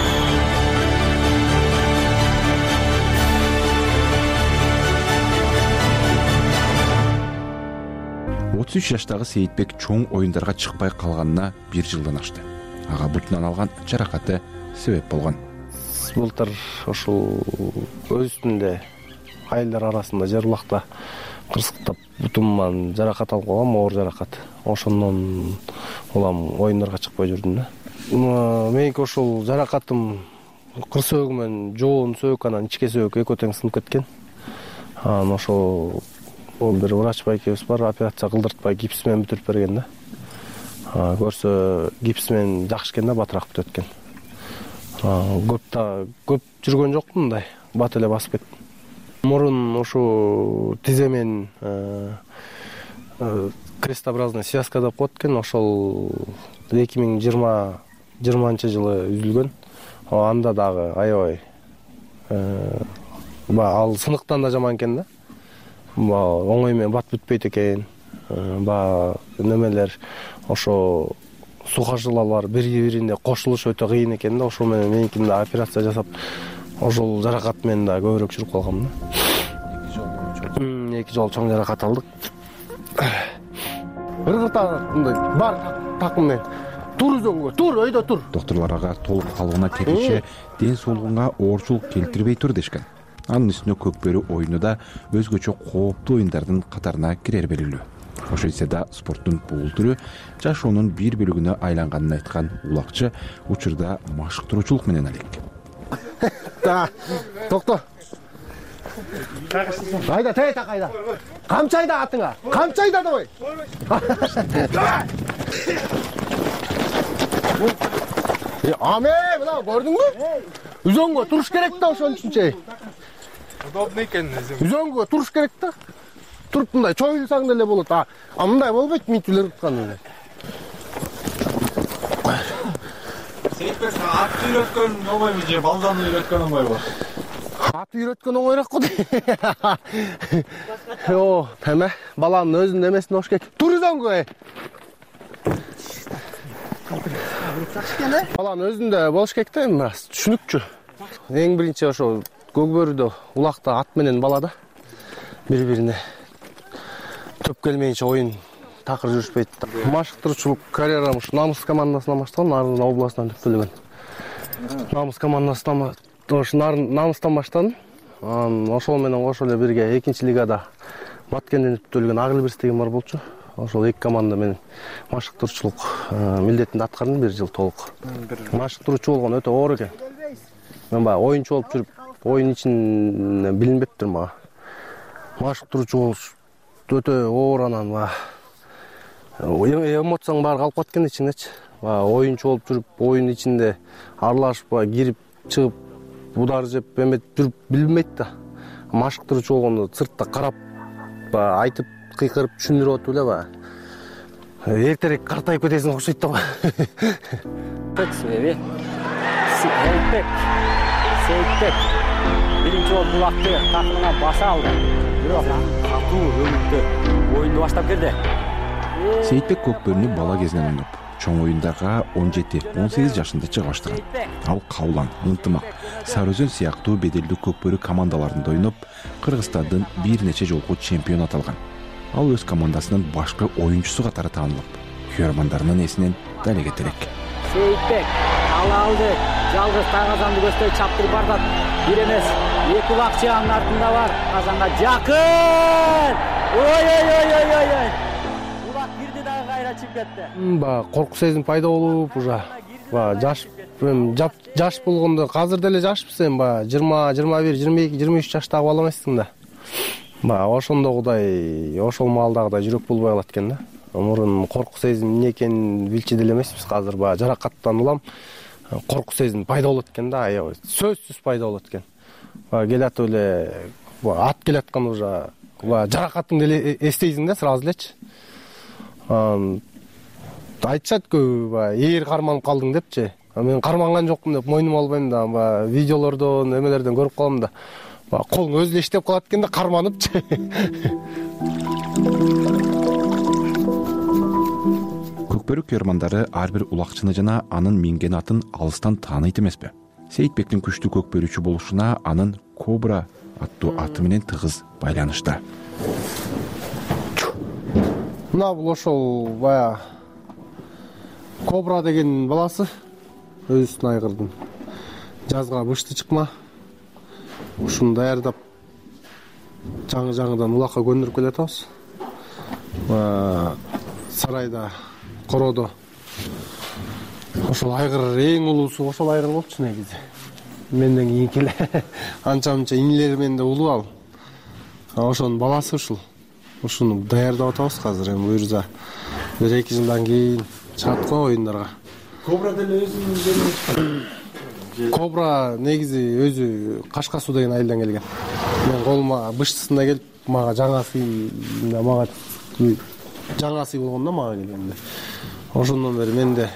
Speaker 21: 33 жаштагы Сейитбек чоң оюндарга чыкпай калганына 1 жылдан ашты. Ага бутунан алган жаракаты себеп болгон.
Speaker 22: Былтыр ошол өз үстүндө айылдар арасында жер булакта кырсыктап бутуман жаракат алып калгам, оор жаракат. Ошондон улам оюндарга чыкпай жүрдүм да. Меники ошол жаракатым кыр сөөгү менен жоон сөөк, анан ичке сөөк экөө тең сынып кеткен. Анан ошол бир врач байкебиз бар, операция кылдыртпай гипс менен бүтүрүп берген да. Көрсө гипс менен жакшы экен да, батыраак бүтөт экен. Көп жүргөн жокмун, мындай бат эле басып кеттим. Мурун ушу тиземен крестообразный связка деп коет экен, ошол 2020 жылы үзүлгөн. Анда дагы аябай ал сыныктан да жаман экен да. Оңой менен бат бүтпөйт экен. Немелер ошо сука жылалар бири-бирине кошулуш өтө кыйын экен да. Ошол менен меникин да операция жасап, ошол жаракат менен да көбүрөөк жүрүп калгам да. 2 жолу чоң жаракат алдык. Ыргырта мындай бар такым менен тур өзөнгө, тур өйдө тур.
Speaker 21: Докторлор ага толук калыбына келиши ден соолугуна оорчулук келтирбей тур дешкен. Анын үстүнө көкбөрү оюну да өзгөчө кооптуу оюндардын катарына кирер белгилүү. Ошентсе да спорттун бул түрү жашоонун бир бөлүгүнө айланганын айткан улакчы учурда машыктыруучулук менен алек.
Speaker 22: Токто. Кайда тейта кайда? Камчайда атыңа. Камчайда давай. Аме, мына көрдүңбү? Үзөнгө туруш керек да ошон үчүнчө. Удобно экен. Үзөнгө туруш керек да. Туруп мындай чоюлсаң деле болот. Мындай болбойт, митилер уткан эле.
Speaker 23: Сейитбек ат үйрөткөн оңойбу же балданы үйрөткөн оңойбу?
Speaker 22: Ат үйрөткөн оңойраак го. О, эме, баланын өзүнүн эмесине ош керек. Тур үзөнгө. Баланын өзүндө болуш керек да, эми түшүнүкчү. Эң биринчи ошо көкбөрүдө улакта ат менен бала да бири-бирине төп келмейинче оюн такыр жүрүшпөйт. Машыктыруучулук карьерам ушу Намыс командасынан башталган, арын областынан түптөлгөн. Намыс командасынан Намыстан баштадым. Ошол менен кошо эле бирге 2-лигада Баткенден түптөлгөн Агылбирс деген бар болчу. Ошол 2 команда менен машыктыруучулук милдетинде аткардым 1 жыл толук. Машыктыруучу болгон өтө оор экен. Мен баягы оюнчу болуп жүрүп, оюн ичин билинбептир мага. Машыктыруучу болуш өтө оор, анан эмоцияң баары калып кеткен ичиңдечи. Оюнчу болуп жүрүп, оюн ичинде аралашып, кирип, чыгып, удар жеп, эметип жүрүп билбейт да. Машыктыруучу болгондо сыртта карап, айтып, кыйкырып түшүндүрүп атып эле эртерээк картайып кетесиң окшойт да.
Speaker 20: Себеби Сейитбек биринчи болуп булакты такымына баса алды. Бирок катуу өнүктү, оюнду баштап келди.
Speaker 21: Сейитбек көкбөрүнү бала кезинен ойноп, чоң оюндарга 17-18 жашында чыга баштаган. Ал Каулан, Ынтымак, Сары Өзөн сыяктуу беделдүү көкбөрү командаларында ойноп, Кыргызстандын бир нече жолку чемпион аталган. Ал өз командасынын башкы оюнчусу катары таанылып, көрөрмандарынын эсинен дал кетерек.
Speaker 20: Сейитбек ала алды, жалгыз Казанды көздөй чаптырып бардат. Бир эмес, эки улакчы анын артында бар. Казанга жакын. Ой. Улак кирди дагы кайра чыгып кетти.
Speaker 22: Корку сезим пайда болуп, уже жаш болгондо, азыр деле жашпыз эми 20, 21, 22, 23 жаштагы бала эмессиң да. Ошондогудай, ошол маалдагыдай жүрөк болбой калат экен да. Мурун корку сезим эмне экенин билчү деле эмеспиз. Азыр жаракаттан улам корку сезим пайда болот экен да, аябай сөзсүз пайда болот экен. Келатып эле ат келаткан уже жаракатыңды эле эстейсиң да сразу элечи. Айтышат көбү ээр карманып калдың депчи. Мен карманган жокмун деп мойнума албайм да. Видеолордон, эмелерден көрүп калам да. Колуң өзү эле иштеп калат экен да, карманыпчы.
Speaker 21: Көкбөрү көрөрмандары ар бир улакчыны жана анын минген атын алыстан тааныйт эмеспи? Сейитбектин күчтүү көкбөрүүчү болушуна анын Кобра аттуу аты менен тыгыз байланышта.
Speaker 22: Мына бул ошол Кобра деген баласы, өзүнүн айгырдын. Жазга бышты чыкма. Ушуну даярдап жаңы-жаңыдан улакка көндүрүп келатабыз. Сарайда, короодо ошол айгыр эң улуусу ошол айгыр болчу негизи. Менден кийинки эле анча-мынча инилер менен да улуу ал. Ошонун баласы ушул. Ушуну даярдап атабыз азыр. Эми буюрса 1-2 жылдан кийин чыгат го оюндарга.
Speaker 23: Кобра деле өзүнүн
Speaker 22: Кобра негизи өзү Кашка Суу деген айылдан келген. Мен колума быштысында келип, мага жаңа сый болгондо мага келгенде. Ошондон бери менде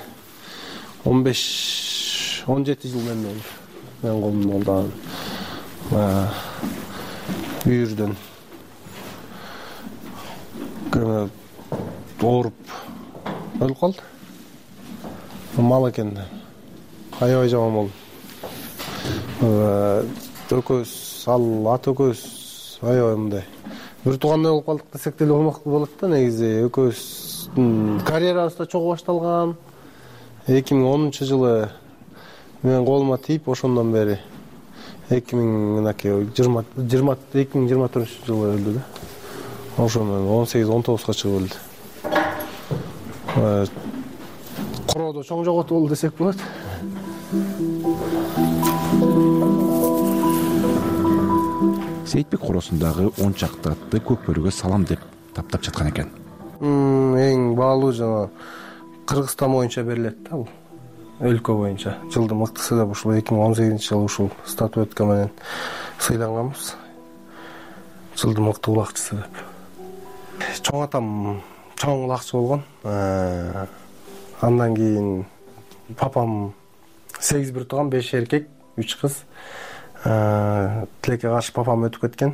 Speaker 22: 15-17 жыл мен болду. Мен колумда болду. Бүйүрдөн ооруп өлүп калды. Мал экен да. Аябай жаман болду. Өкөз, ат өкөз аябай мындай. Бир туугандай болуп калдык десек деле болот да. Негизи өкөздүн карьерасы да чогуу башталган. 2010-жылы мен колума тийип, ошондон бери 2024 жылы өлдү да. Ошондон 18-19га чыгып өлдү. Короодо чоң жоготуу болду десек болот.
Speaker 21: Сейитбек коросундагы 10 чакты атты көкбөрүгө салам деп таптап жаткан экен.
Speaker 22: Эң баалуу жана Кыргызстан боюнча берилет да бул. Өлкө боюнча жылдын мыктысы деп ушул 2018-жылы ушул статуэтка менен сыйланганбыз. Жылдын мыкты улакчысы деп. Чоң атам чоң улакчы болгон. Андан кийин папам 8 бир тууган, 5 эркек, 3 кыз. Тилекке каршы папам өтүп кеткен.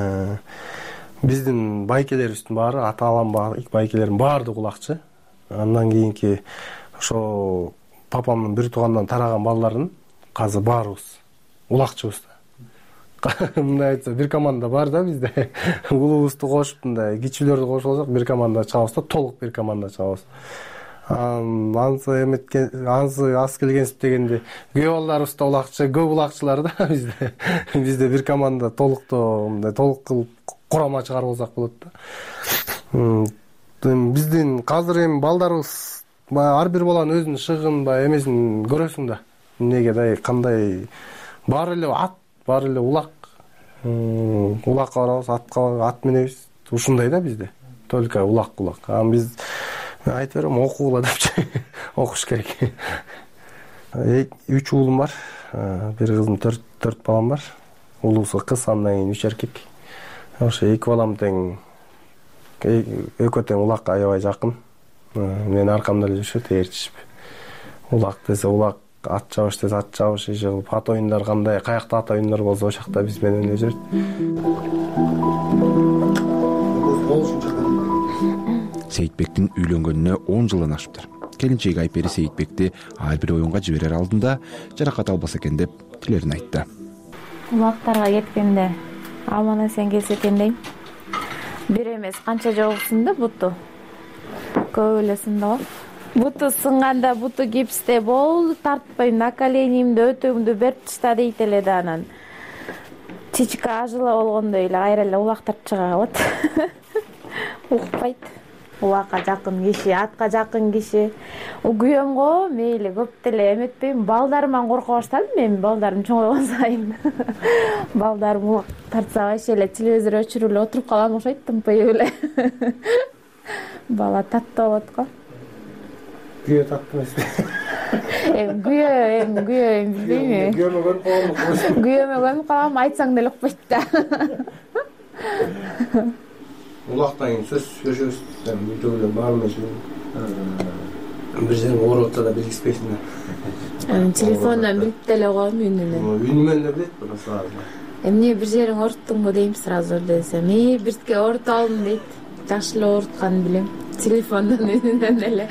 Speaker 22: Биздин байкелерибиздин баары, ата-анам байкелерим баардыгы улакчы. Андан кийинки ошо папамдын бир туугандан тараган балдарын азыр баарыбыз улакчыбыз да. Мындай айтса, бир команда бар да бизде. Улуубузду кошуп, мындай кичүүлөрдү кошуп алсак, бир команда чыгабыз да, толук бир команда чыгабыз. Ансы аз келгенсип дегенде көө балдарыбыз да улакчы, көп улакчылар да бизде. Бизде бир команда толуктоо, мындай толук кылып курама чыгарып алсак болот да. Биздин азыр эми балдарыбыз ар бир баланын өзүнүн шыгын эмесин көрөсүң да. Эмнеге дай кандай баары эле ат, баары эле улак. Улакка барабыз, ат минебиз. Ушундай да бизде. Только улак. Биз айтып берем, окугула депчи. Окуш керек. 3 уулум бар. Бир кызым, 4 балам бар. Улуусу кыз, андан кийин 3 эркек. Ошо 2 балам тең экөө тең улакка аябай жакын. Менин аркамда эле жүрүшөт, ээрчишип. Улак десе улак, ат чабыш десе ат чабыш, ат оюндар кандай, каякта ат оюндар болсо ошол жакта биз менен эле жүрөт.
Speaker 21: Сейитбектин үйлөнгөнүнө 10 жылдан ашыптыр. Келинчеги Айпери Сейитбекти ар бир оюнга жиберер алдында жаракат албаса экен деп тилерин айтты.
Speaker 4: Улактарга кеткенде аман эсен келсе экен дейм. Бир эмес канча жолу сынды буту. Көп эле сынды го. Буту сынганда буту гипсте болду, тартпайм, на коленимди өтөгүмдү берип ташта дейт эле да анан. Чичка ажыла болгондой эле кайра эле улактар чыга калат. Укпайт. Улакка жакын киши, атка жакын киши. Күйөөмгө мейли көп деле эметпейм. Балдарыман корко баштадым мен, балдарым чоңойгон сайын. Балдарым улак тартса вообще эле телевизор өчүрүп эле отуруп калам окшойт, тымпайып эле. Бала таттуу болот го.
Speaker 22: Күйөө таттуу эмеспи?
Speaker 4: Күйөө билбейм.
Speaker 22: Күйөөмө көрүп калам.
Speaker 4: Күйөөмө көрүп калам, айтсаң деле укпайт да.
Speaker 22: Улактан кийин сөз сүйлөшөбүз. Үйдөгүлөр баарын эле бир жериң ооруп атса да билгизбейсиң да.
Speaker 4: Телефондон билип деле коем үнүнөн.
Speaker 22: Үнүмөн да билет сразу.
Speaker 4: Эмне бир жериң ооруттуңбу дейм сразу десем, биртке ооруп алдым дейт. Жакшы эле оорутканын билем. Телефондон үнүнөн эле.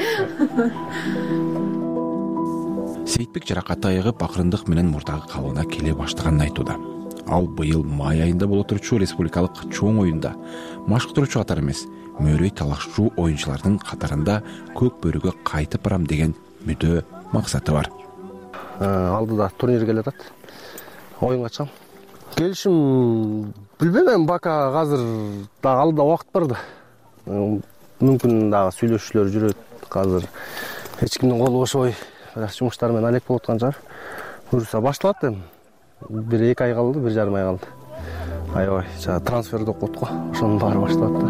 Speaker 21: Сейитбек жаракаты айыгып акырындык менен мурдагы калыбына келе баштаганын айтууда. Ал быйыл май айында боло турчу республикалык чоң оюнда машыктыруучу катары эмес, мөөрөй талашчу оюнчулардын катарында көк бөрүгө кайтып барам деген мүдө максаты бар.
Speaker 22: Алдыда турнир келе атат. Оюнга чыгам. Келишим билбейм, бака азыр да алдыда убакыт бар да. Мүмкүн дагы сүйлөшүүлөр жүрөт. Азыр эч кимдин колу бошобой, жумуштар менен алек болуп аткан жар. Буюрса башталат эми. 1-2 ай калды, 1,5 ай калды. Аябай, трансферди окуттук го. Ошонун баары башталат да.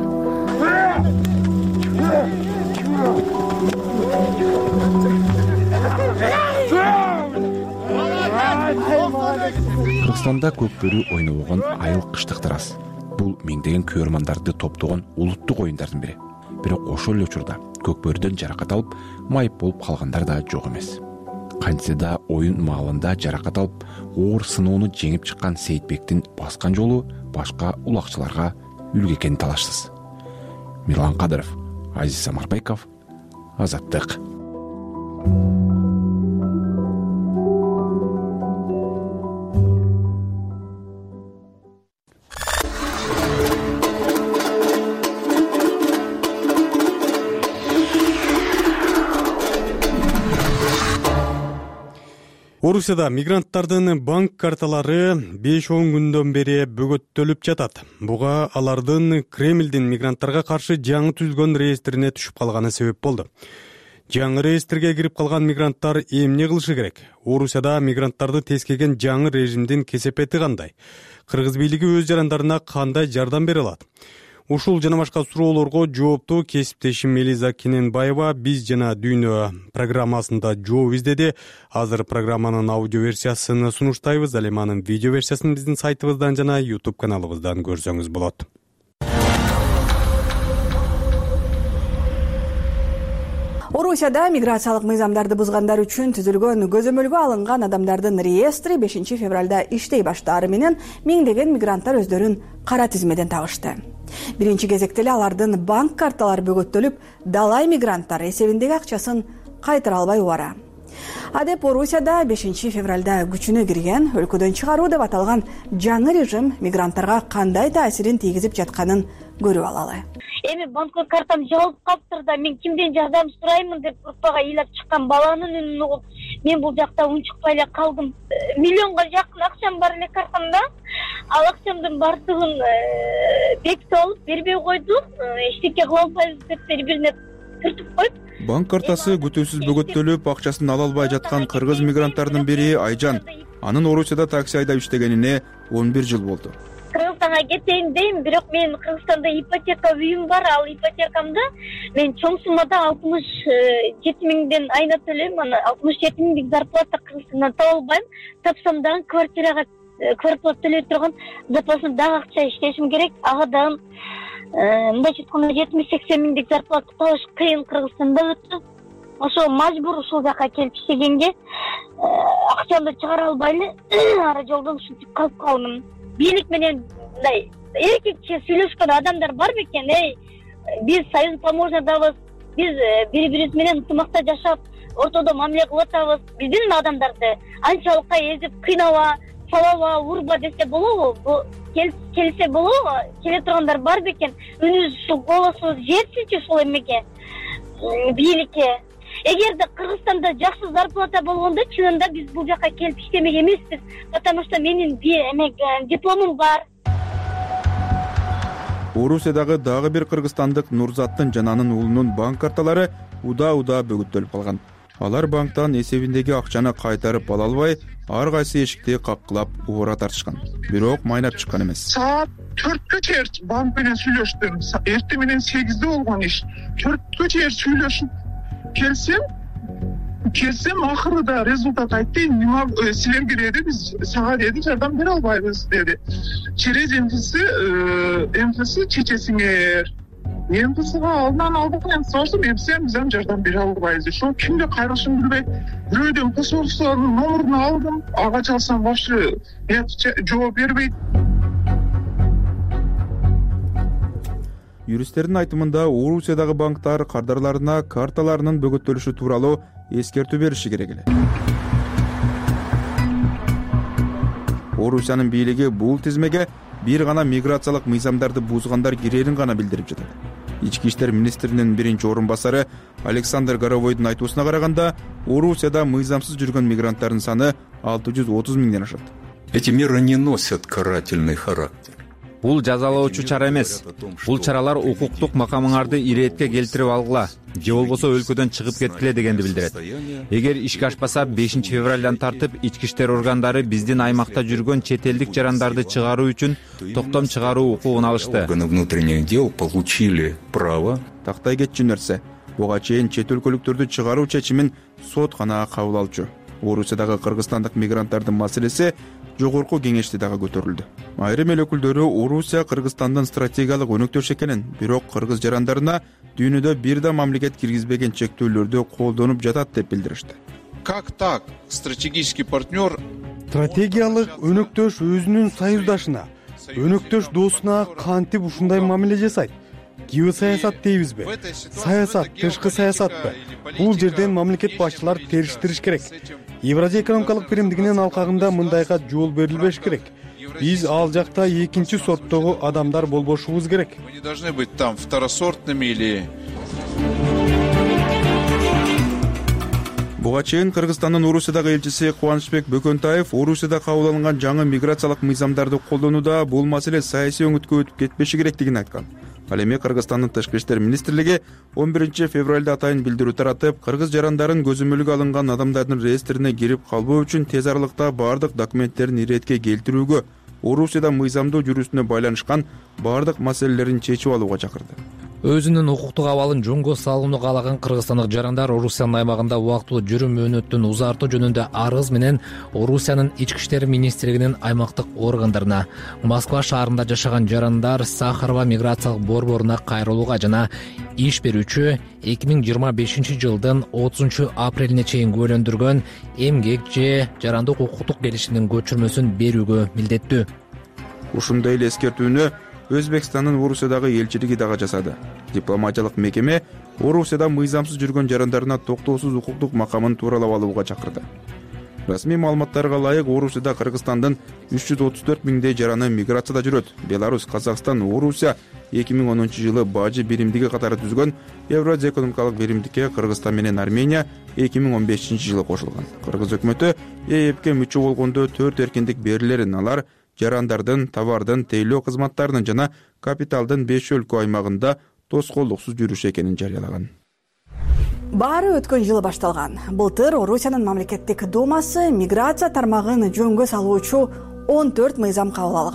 Speaker 21: Кыргызстанда көк бөрү ойнобогон айыл кыштыктар аз. Бул миңдеген көрөрмандарды топтогон улуттук оюндардын бири. Бирок ошол эле учурда көк бөрүдөн жаракат алып, майып болуп калгандар да жок эмес. Кантсе да оюн маалында жаракат алып, оор сыноону жеңип чыккан Сейитбектин баскан жолу башка улакчыларга үлгү экени талашсыз. Мирлан Кадыров, Азиз Самарбеков, Азаттык.
Speaker 1: Орусияда мигранттардын банк карталары 5-10 күндөн бери бөгөттөлүп жатат. Буга алардын Кремлдин мигранттарга каршы жаңы түзүлгөн реестрине түшүп калганы себеп болду. Жаңы реестрге кирип калган мигранттар эмне кылышы керек? Орусияда мигранттарды тескеген жаңы режимдин кесепети кандай? Кыргыз бийлиги өз жарандарына кандай жардам бере алат? Ушул жана башка суроолорго жоопту кесиптешим Мелиза Кененбаева биз жана дүйнө программасында жооп издеди. Азыр программанын аудио версиясын сунуштайбыз, ал эми анын видео версиясын биздин сайтыбыздан жана YouTube каналыбыздан көрсөңүз болот.
Speaker 5: Орусияда миграциялык мыйзамдарды бузгандар үчүн түзүлгөн көзөмөлгө алынган адамдардын реестри 5 февралда иштей баштаары менен миңдеген мигранттар өздөрүн кара тизмеден табышты. Биринчи кезекте эле алардын банк карталары бөгөттөлүп, далай мигранттар эсебиндеги акчасын кайтара албай убара. Адеп Орусияда 5 февралда күчүнө кирген өлкөдөн чыгаруу деп аталган жаңы режим мигранттарга кандай таасирин тийгизип жатканын көрүп алалы.
Speaker 6: Эми банк картам жабылып калыптыр да, мен кимден жардам сураймын деп урпага ыйлап чыккан баланын үнүн угуп, мен бул жакта унчукпай эле калдым. Миллионго жакын акчам бар эле картамда. Ал акчамдын бардыгын бекитип алып бербей койду. Эчтеке кыла албайбыз деп бири-бирине түртүп коюп.
Speaker 3: Банк картасы күтүүсүз бөгөттөлүп, акчасын ала албай жаткан кыргыз мигранттардын бири Айжан. Анын Орусияда такси айдап иштегенине 11 жыл болду.
Speaker 6: Кыргызстанга кетейин дейм, бирок менин Кыргызстанда ипотека үйүм бар. Ал ипотекамды мен чоң суммада 67 миңден айына төлөйм. Аны 67 миңдик зарплата Кыргызстандан таба албайм. Тапсам дагы квартирага квартплата төлөй турган запасым дагы акча иштешим керек. Ага дагы мындайча айтканда 70-80 миңдик зарплата табыш кыйын Кыргызстанда өтүп. Ошо мажбур ушул жака келип иштегенге акчамды чыгара албай эле ара жолдон ушинтип калып калдым. Бийлик менен мындай эркекче сүйлөшкөн адамдар бар бекен. Биз союз таможнядабыз, биз бири-бирибиз менен ынтымакта жашап, ортодо мамиле кылып атабыз. Биздин адамдарды анчалыкка эзип, кыйнаба, салаба, урба десе болобу? Бу келсе болобу? Келе тургандар бар бекен. Үнүбүз ушул голосубуз жетсинчи ушул эмеге, бийликке. Эгерде Кыргызстанда жакшы зарплата болгондо, чынында биз бул жака келип иштемек эмеспиз, потому что менин дипломум бар.
Speaker 3: Орусиядагы дагы бир кыргызстандык Нурзаттын жананын уулунун банк карталары удаа бөгөттөлүп калган. Алар банктан эсебиндеги акчаны кайтарып ала албай, ар кайсы эшикти каккылап убура тартышкан. Бирок майнап чыккан эмес.
Speaker 7: Саат 4-кө чейин банк менен сүйлөштүм. Эртең менен 8-де болгон иш. 4-кө чейин сүйлөшүп келсем акырында результат айтты. Силерге деди, биз сага деди жардам бере албайбыз деди. Через МФС чечесиңер. МФСга алдан алдым, соштум, биз жардам бере албайбыз. Ошо кимге кайрылышымды билбей, бирөөдөн посольствонун номерин алдым. Ага чалсам вообще жооп бербейт.
Speaker 3: Юристтердин айтымында Орусиядагы банктар кардарларына карталарынын бөгөттөлүшү тууралуу эскертүү бериши керек эле. Орусиянын бийлиги бул тизмеге бир гана миграциялык мыйзамдарды бузгандар кирерин гана билдирип жатат. Ички иштер министринин биринчи орун басары Александр Горовойдун айтуусуна караганда, Орусияда мыйзамсыз жүргөн мигранттардын саны 630 миңден ашат.
Speaker 8: Эти меры не носят карательный характер.
Speaker 9: Бул жазалоочу чара эмес. Бул чаралар укуктук макамыңарды иретке келтирип алгыла, же болбосо өлкөдөн чыгып кеткиле дегенди билдирет. Эгер ишке ашпаса, 5 февралдан тартып ички иштер органдары биздин аймакта жүргөн чет элдик жарандарды чыгаруу үчүн токтом чыгаруу укугун алышты.
Speaker 8: Органы внутренних дел получили право.
Speaker 3: Тактай кетчү нерсе. Буга чейин чет өлкөлүктөрдү чыгаруу чечимин сот гана кабыл алчу. Орусиядагы кыргызстандык мигранттардын маселеси жогорку кеңеште дагы көтөрүлдү. Айрым эл өкүлдөрү Орусия Кыргызстандын стратегиялык өнөктөш экенин, бирок кыргыз жарандарына дүйнөдө бир да мамлекет киргизбеген чектөөлөрдү колдонуп жатат деп билдиришти.
Speaker 8: Как так? Стратегический партнер.
Speaker 1: Стратегиялык өнөктөш өзүнүн союздашына, өнөктөш досуна кантип ушундай мамиле жасайт? Геосаясат дейбизби? Саясат, тышкы саясатпы? Бул жерден мамлекет башчылар териштириш керек. Евразия экономикалык биримдигинин алкагында мындайга жол берилбеш керек. Биз ал жакта экинчи сорттогу адамдар болбошубуз керек.
Speaker 8: Мы не должны быть там второсортными или...
Speaker 3: Буга чейин Кыргызстандын Орусиядагы элчиси Кубанычбек Бөкөнтаев Орусияда кабыл алынган жаңы миграциялык мыйзамдарды колдонууда бул маселе саясий өңүткө өтүп кетпеши керектигин айткан. Ал эми Кыргызстандын Тышкы иштер министрлиги 11 февралда атайын билдирүү таратып, кыргыз жарандарын көзөмөлгө алынган адамдардын реестрине кирип калбоо үчүн тез аралыкта бардык документтерин иретке келтирүүгө, Орусияда мыйзамдуу жүрүүсүнө байланышкан бардык маселелерин чечип алууга чакырды.
Speaker 24: Өзүнүн укуктук абалын жөнгө салууну каалаган кыргызстандык жарандар Орусиянын аймагында убактылуу жүрүү мөөнөтүн узартуу жөнүндө арыз менен Орусиянын ички иштер министрлигинин аймактык органдарына, Москва шаарында жашаган жарандар Сахарова миграциялык борборуна кайрылууга жана иш берүүчү 2025 жылдын 30 апрелине чейин күбөлөндүргөн эмгек же жарандык укуктук келишимдин көчүрмөсүн берүүгө милдеттүү.
Speaker 3: Ушундай эле эскертүүнү Өзбекстандын Орусиядагы элчилиги дагы жасады. Дипломатиялык мекеме Орусияда мыйзамсыз жүргөн жарандарына токтоосуз укуктук макамын тууралап алууга чакырды. Расмий маалыматтарга ылайык Орусияда Кыргызстандын 334 миңдей жараны миграцияда жүрөт. Беларусь, Казакстан, Орусия 2010 жылы бажы биримдиги катары түзгөн Евразия экономикалык биримдикке Кыргызстан менен Армения 2015 жылы кошулган. Кыргыз өкмөтү ЕЭПке мүчө болгондо 4 эркиндик берилерин, алар жарандардын, товардын, тейлөө кызматтарынын жана капиталдын 5 өлкө аймагында тоскоолдуксуз жүрүш экенин жарыялаган.
Speaker 5: Баары өткөн жылы башталган. Былтыр Орусиянын мамлекеттик думасы миграция тармагын жөнгө салуучу 14 мыйзам кабыл алган.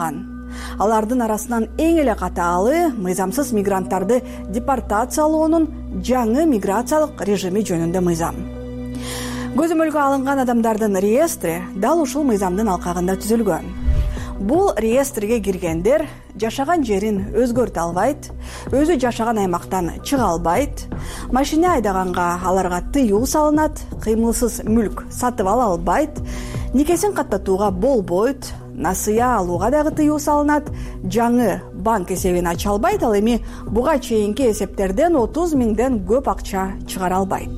Speaker 5: Алардын арасынан эң эле катаалы мыйзамсыз мигранттарды депортациялоонун жаңы миграциялык режими жөнүндө мыйзам. Көзөмөлгө алынган адамдардын реестри дал ушул мыйзамдын алкагында түзүлгөн. Бул реестрге киргендер жашаган жерин өзгөртө албайт, өзү жашаган аймактан чыга албайт, машина айдаганга аларга тыюу салынат, кыймылсыз мүлк сатып ала албайт, никесин каттатууга болбойт, насыя алууга дагы тыюу салынат, жаңы банк эсебин ача албайт, ал эми буга чейинки эсептерден 30 миңден көп акча чыгара албайт.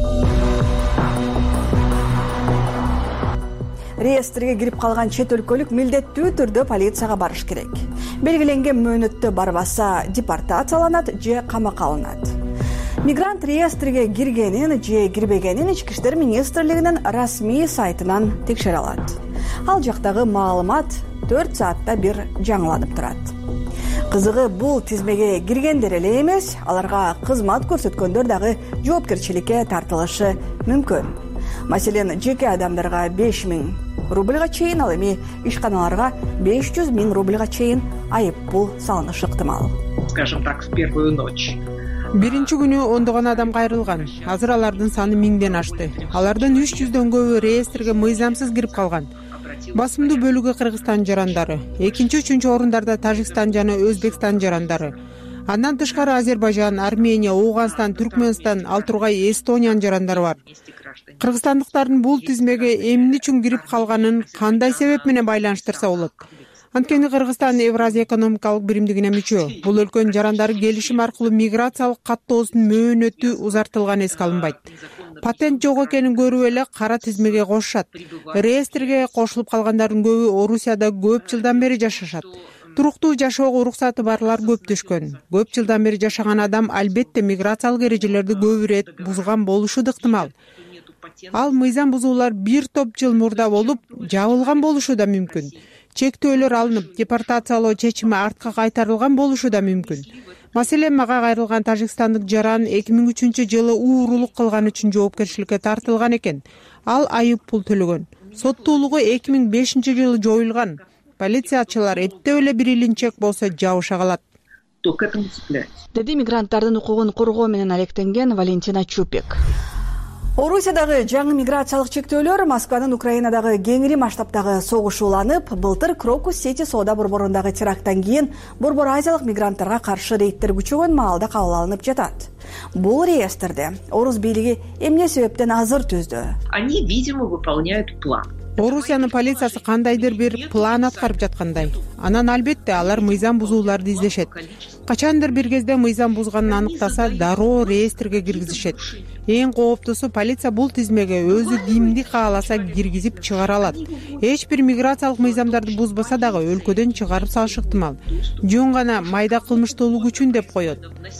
Speaker 5: Реестрге кирип калган чет өлкөлүк милдеттүү түрдө полицияга барыш керек. Белгиленген мөөнөттө барбаса депортацияланат же камакка алынат. Мигрант реестриге киргенин же кирбегенин Ички иштер министрлигинин расмий сайтынан текшере алат. Ал жактагы маалымат 4 саатта бир жаңыланып турат. Кызыгы бул тизмеге киргендер эле эмес, аларга кызмат көрсөткөндөр дагы жоопкерчиликке тартылышы мүмкүн. Маселен, жеке адамдарга 5 миң рубльга чейин, ал эми ишканаларга 500 миң рубльга чейин айып пул салынышы ыктымал.
Speaker 2: Скажем так, в первую ночь.
Speaker 10: Биринчи күнү ондогон адам кайрылган. Азыр алардын саны 1000ден ашты. Алардын 300дөн көбү реестрге мыйзамсыз кирип калган. Басымдуу бөлүгү Кыргызстан жарандары, экинчи, үчүнчү орундарда Тажикстан жана Өзбекстан жарандары. Андан тышкары Азербайжан, Армения, Ооганстан, Түркмөнстан, ал тургай Эстониянын жарандары бар. Кыргызстандыктардын бул тизмеге эмне үчүн кирип калганын кандай себеп менен байланыштырса болот? Анткени Кыргызстан Евразия экономикалык биримдигине мүчө. Бул өлкөнүн жарандары келишим аркылуу миграциялык каттоосунун мөөнөтү узартылган эске алынбайт. Патент жок экенин көрүп эле кара тизмеге кошушат. Реестрге кошулуп калгандардын көбү Орусияда көп жылдан бери жашашат. Туруктуу жашоого уруксаты барлар көптөшкөн. Көп жылдан бери жашаган адам албетте миграциялык эрежелерди көп ирет бузган болушу ыктымал. Ал мыйзам бузуулар бир топ жыл мурда болуп, жабылган болушу да мүмкүн. Чектөөлөр алынып, депортациялоо чечими артка кайтарылган болушу да мүмкүн. Маселен, мага кайрылган тажикстандык жаран 2003-жылы уурулук кылган үчүн жоопкерчиликке тартылган экен. Ал айып пул төлөгөн. Соттуулугу 2005-жылы жоюлган. Полициячылар эптеп эле бир илинчек болсо жабыша калат.
Speaker 11: Деди мигранттардын укугун коргоо менен алектенген Валентина Чупек.
Speaker 5: Орусиядагы жаңы миграциялык чектөөлөр Москванын Украинадагы кеңири масштабтагы согуш уланып, былтыр Крокус-Сити соода борборундагы теракттан кийин Борбор Азиялык мигранттарга каршы рейдтер күчөгөн маалда кабыл алынып жатат. Бул реестрде орус бийлиги эмне себептен азыр түздү?
Speaker 2: Они, видимо, выполняют план.
Speaker 10: Орусиянын полициясы кандайдыр бир план аткарып жаткандай. Анан албетте алар мыйзам бузууларды издешет. Качандыр бир кезде мыйзам бузганын аныктаса, дароо реестрге киргизишет. Эң кооптусу, полиция бул тизмеге өзү кимди кааласа киргизип чыгара алат. Эч бир миграциялык мыйзамдарды бузбаса дагы өлкөдөн чыгарып салышы ыктымал. Жөн гана майда кылмыштуулук үчүн деп коет.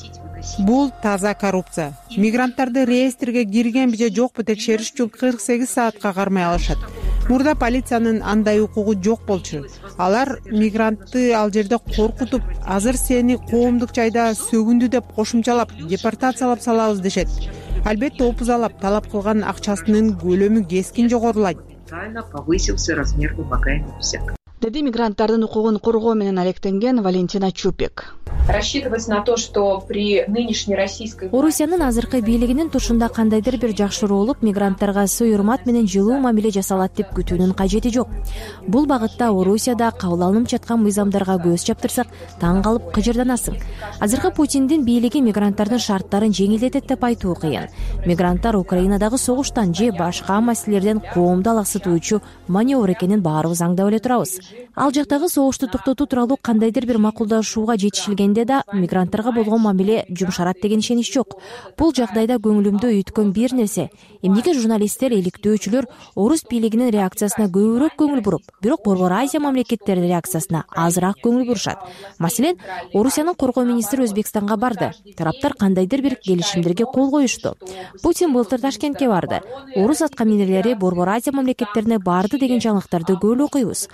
Speaker 10: Бул таза коррупция. Мигранттарды реестрге киргенби же жокпу текшериш үчүн 48 саатка кармай алышат. Мурда полициянын андай укугу жок болчу. Алар мигрантты ал жерде коркутуп, азыр сени коомдук жайда сөгүндү деп кошумчалап, депортациялап салабыз дешет. Албетте опузалап, талап кылган акчасынын көлөмү кескин жогорулайт.
Speaker 2: Повысился размер вымогаемых взяток.
Speaker 11: Деди мигранттардын укугун коргоо менен алектенген Валентина Чупек.
Speaker 12: Рассчитывать на то, что при нынешней российской...
Speaker 25: Орусиянын азыркы бийлигинин тушунда кандайдыр бир жакшыруу болуп, мигранттарга суйурмат менен жылуу мамиле жасалат деп күтүүнүн кажети жок. Бул багытта Орусияда кабыл алынып жаткан мыйзамдарга көз чаптырсак, таң калып кыжырданасың. Азыркы Путиндин бийлиги мигранттардын шарттарын жеңилдетет деп айтуу кыйын. Мигранттар Украинадагы согуштан же башка маселелерден коомду алаксытуучу маневр экенин баарыбыз аңдап эле турабыз. Ал жактагы согушту токтотуу тууралуу кандайдыр бир макулдашууга жетишилгенде да мигранттарга болгон мамиле жумшарат деген ишенич жок. Бул жагдайда көңүлүмдү үйүткөн бир нерсе, эмнеге журналисттер, иликтөөчүлөр орус бийлигинин реакциясына көбүрөөк көңүл буруп, бирок Борбор Азия мамлекеттеринин реакциясына азыраак көңүл бурушат. Маселен, Орусиянын коргоо министри Өзбекстанга барды. Тараптар кандайдыр бир келишимдерге кол коюшту. Путин былтыр Ташкентке барды. Орус аткаминерлери Борбор Азия мамлекеттерине барды деген жаңылыктарды көп окуйбуз.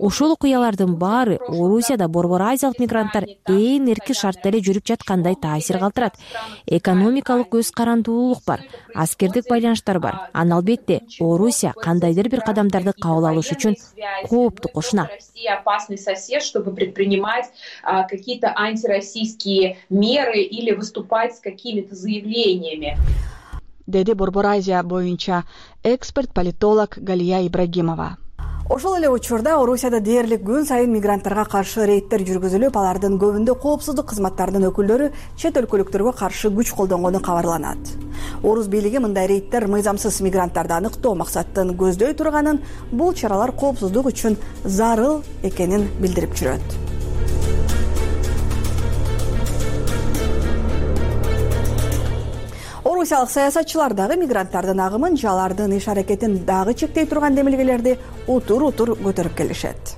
Speaker 25: ошол окуялардын баары Орусияда Борбор Азиялык мигранттар эң эрки шартта эле жүрүп жаткандай таасир калтырат. Экономикалык көз карандуулук бар, аскердик байланыштар бар. Анан албетте Орусия кандайдыр бир кадамдарды кабыл алыш үчүн кооптуу кошуна.
Speaker 12: Опасный сосед, чтобы предпринимать какие-то антироссийские меры или выступать с какими-то заявлениями.
Speaker 11: Деди Борбор Азия боюнча эксперт политолог Галия Ибрагимова.
Speaker 5: Ошол эле учурда Орусияда дээрлик күн сайын мигранттарга каршы рейдтер жүргүзүлүп, алардын көбүндө коопсуздук кызматтарынын өкүлдөрү чет өлкөлүктөргө каршы күч колдонгону кабарланат. Орус бийлиги мындай рейдтер мыйзамсыз мигранттарды аныктоо максатын көздөй турганын, бул чаралар коопсуздук үчүн зарыл экенин билдирип жүрөт. Орусиялык саясатчылар дагы мигранттардын агымын, жалардын иш аракетин дагы чектей турган демилгелерди утур-утур көтөрүп келишет.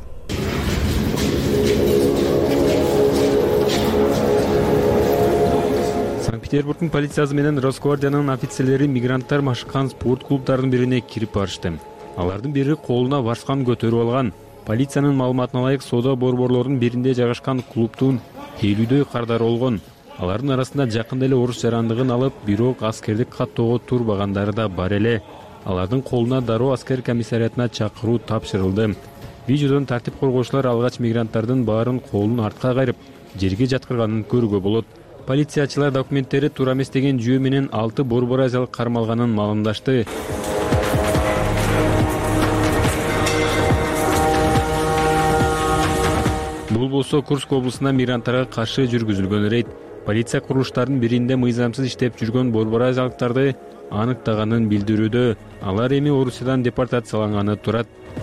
Speaker 9: Санкт-Петербургдун полициясы менен Росгвардиянын офицерлери мигранттар машыккан спорт клубдарынын бирине кирип барышты. Алардын бири колуна варскан көтөрүп алган. Полициянын маалыматына ылайык, соода борборлорунун биринде жайгашкан клубтун 50дөй кардары болгон. Алардын арасында жакында эле орус жарандыгын алып, бирок аскердик каттоого турбагандары да бар эле. Алардын колуна дароо аскер комиссариятына чакыруу тапшырылды. Видеодон тартип коргоочулар алгач мигранттардын баарын колун артка кайрып, жерге жаткырганын көрүүгө болот. Полициячылар документтери туура эмес деген жүйө менен 6 борбор азиялык кармалганын маалымдашты. Бул болсо Курск облусунда мигранттарга каршы жүргүзүлгөн рейд. Полиция курулуштарынын биринде мыйзамсыз иштеп жүргөн борбор азиялыктарды аныктаганын билдирүүдө. Алар эми Орусиядан депортацияланганы турат.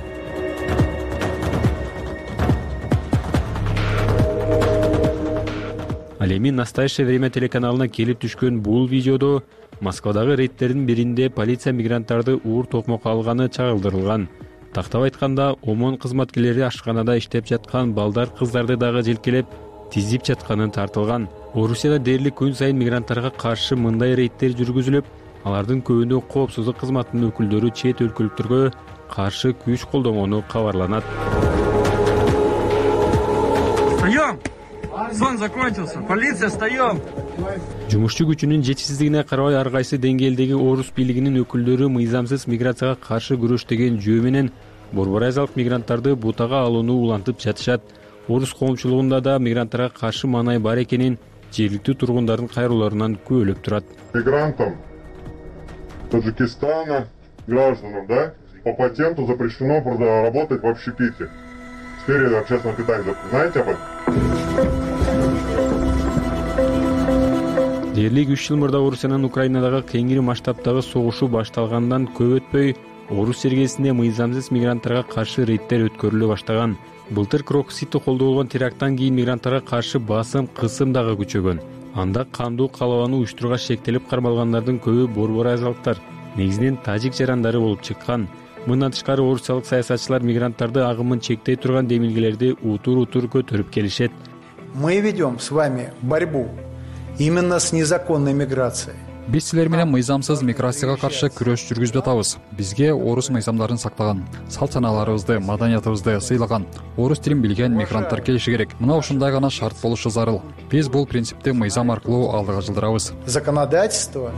Speaker 9: Ал эми «Настоящее время» телеканалына келип түшкөн бул видеодо Москвадагы рейдтердин биринде полиция мигранттарды уур токмокко алганы чагылдырылган. Тактап айтканда, ОМОН кызматкерлери ашканада иштеп жаткан балдар кыздарды дагы желкелеп, тизип жатканын тартылган. Орусияда дээрлик күн сайын мигранттарга каршы мындай рейдтер жүргүзүлүп, алардын көбүнө коопсуздук кызматынын өкүлдөрү чет өлкөлүктөргө каршы күч колдонгону кабарланат.
Speaker 23: Встаем! Сон закончился. Полиция, встаем!
Speaker 9: Жумушчу күчүнүн жетишсиздигине карабай, ар кайсы деңгээлдеги орус бийлигинин өкүлдөрү мыйзамсыз миграцияга каршы күрөш деген жөө менен борбор азиялык мигранттарды бутага алууну улантып жатышат. Орус коомчулугунда да мигранттарга каршы маанай бар экенин жергиликтүү тургундардын кайрылууларынан күбөлөп турат.
Speaker 13: Мигрантам Таджикистана, гражданам, да, по патенту запрещено работать в общепите. В сфере общественного питания. Знаете об этом?
Speaker 9: Дээрлик 3 жыл мурда Орусиянын Украинадагы кеңири масштабтагы согушу башталгандан көп өтпөй, Орус жергесинде мыйзамсыз мигранттарга каршы рейдтер өткөрүлө баштаган. Былтыр Крокус-Сити колдолгон теракттан кийин мигранттарга каршы басым, кысым дагы күчөгөн. Анда кандуу калабаны уюштурууга шектелип кармалгандардын көбү борбор азиялыктар, негизинен тажик жарандары болуп чыккан. Мындан тышкары орусиялык саясатчылар мигранттарды агымын чектей турган демилгелерди утур-утур көтөрүп келишет.
Speaker 14: Мы ведем с вами борьбу именно с незаконной миграцией.
Speaker 15: Биз силер менен мыйзамсыз миграцияга каршы күрөш жүргүзүп атабыз. Бизге орус мыйзамдарын сактаган, салт санааларыбызды, маданиятыбызды сыйлаган, орус тилин билген мигранттар келиши керек. Мына ушундай гана шарт болушу зарыл. Биз бул принципти мыйзам аркылуу алдыга жылдырабыз.
Speaker 14: Законодательство.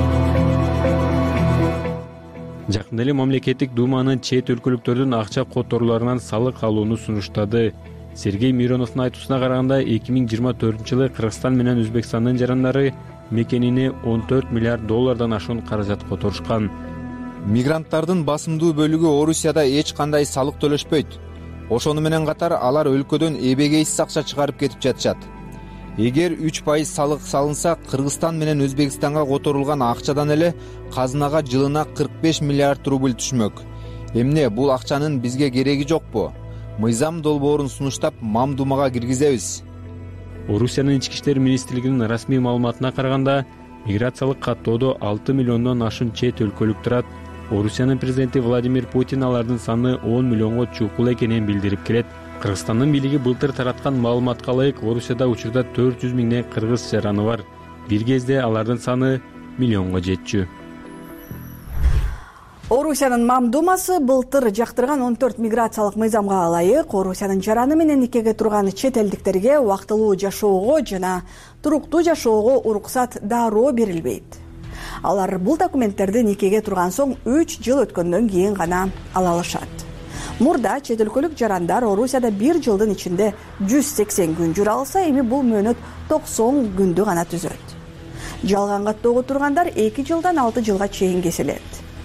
Speaker 9: Жакында эле мамлекеттик думанын чет өлкөлүктөрдүн акча которлорунан салык алууну сунуштады. Сергей Мироновдун айтуусуна караганда 2024-жылы Кыргызстан менен Өзбекстандын жарандары мекенине 14 миллиард доллардан ашуун каражат которушкан.
Speaker 16: Мигранттардын басымдуу бөлүгү Орусияда эч кандай салык төлөшпөйт. Ошону менен катар алар өлкөдөн эбегейсиз акча чыгарып кетип жатышат. Эгер 3% салык салынса, Кыргызстан менен Өзбекстанга которулган акчадан эле казынага жылына 45 миллиард рубль түшмөк. Эмне бул акчанын бизге кереги жокпу? Мыйзам долбоорун сунуштап, мамдумага киргизебиз.
Speaker 9: Орусиянын ички иштер министрлигинин расмий маалыматына караганда, миграциялык каттоодо 6 миллиондон ашуун чет өлкөлүк турат. Орусиянын президенти Владимир Путин алардын саны 10 миллионго чукул экенин билдирип келет. Кыргызстандын бийлиги былтыр тараткан маалыматка ылайык Орусияда учурда 400 миңден кыргыз жараны бар. Бир кезде алардын саны миллионго жетчү.
Speaker 5: Орусиянын Мамдумасы былтыр жактырган 14 миграциялык мыйзамга ылайык Орусиянын жараны менен никеге турган чет элдиктерге убактылуу жашоого жана туруктуу жашоого уруксат дароо берилбейт. Алар бул документтерди никеге турган соң 3 жыл өткөндөн кийин гана ала алышат. Мурда чет өлкөлүк жарандар Орусияда 1 жылдын ичинде 180 күн жүрө алса, эми бул мөөнөт 90 күндү гана түзөт. Жалган каттоого тургандар 2 жылдан 6 жылга чейин кесилет.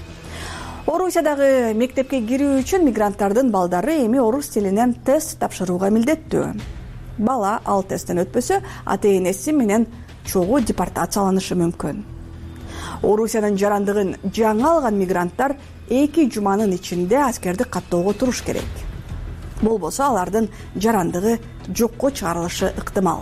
Speaker 5: Орусиядагы мектепке кирүү үчүн мигранттардын балдары эми орус тилинен тест тапшырууга милдеттүү. Бала ал тесттен өтпөсө, ата-энеси менен чогуу депортацияланышы мүмкүн. Орусиянын жарандыгын жаңы алган мигранттар 2 жуманын ичинде аскерди каттоого туруш керек. Болбосо алардын жарандыгы жокко чыгарылышы ыктымал.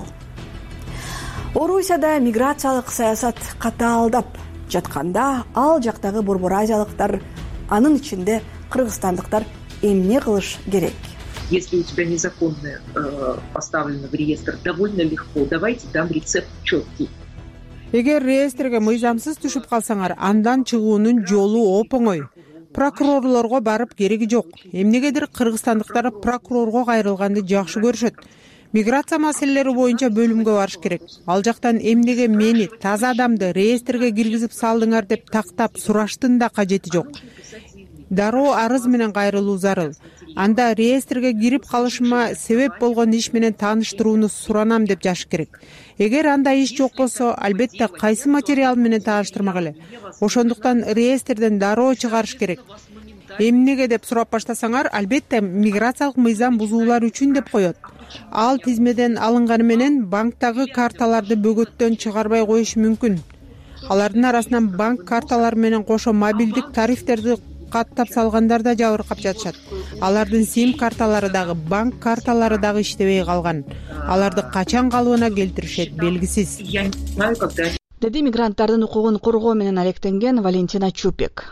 Speaker 5: Орусияда миграциялык саясат катаалдап жатканда, ал жактагы борбор азиялыктар, анын ичинде кыргызстандыктар эмне кылыш керек?
Speaker 2: Если у тебя незаконно поставлено в реестр, довольно легко. Давайте дам рецепт четкий.
Speaker 10: Эгер реестрге мыйзамсыз түшүп калсаңар, андан чыгуунун жолу оп-оңой. Прокурорлорго барып кереги жок. Эмнегедир кыргызстандыктар прокурорго кайрылганды жакшы көрүшөт. Миграция маселелери боюнча бөлүмгө барыш керек. Ал жактан эмнеге мени, таза адамды реестрге киргизип салдыңар деп тактап сураштын да кажети жок. Дароо арыз менен кайрылуу зарыл. Анда реестрге кирип калышыма себеп болгон иш менен тааныштырууну суранам деп жазыш керек. Эгер анда иш жок болсо, албетте кайсы материал менен тааныштырмак эле. Ошондуктан реестрден дароо чыгарыш керек. Эмнеге деп сурап баштасаңар, албетте миграциялык мыйзам бузуулар үчүн деп коет. Ал тизмеден алынганы менен банктагы карталарды бөгөттөн чыгарбай коюш мүмкүн. Алардын арасынан банк карталары менен кошо мобилдик тарифтерди каттап салгандар да жабыркап жатышат. Алардын сим карталары дагы, банк карталары дагы иштебей калган. Аларды качан калыбына келтиришет белгисиз.
Speaker 11: Деди мигранттардын укугун коргоо менен алектенген Валентина Чупек.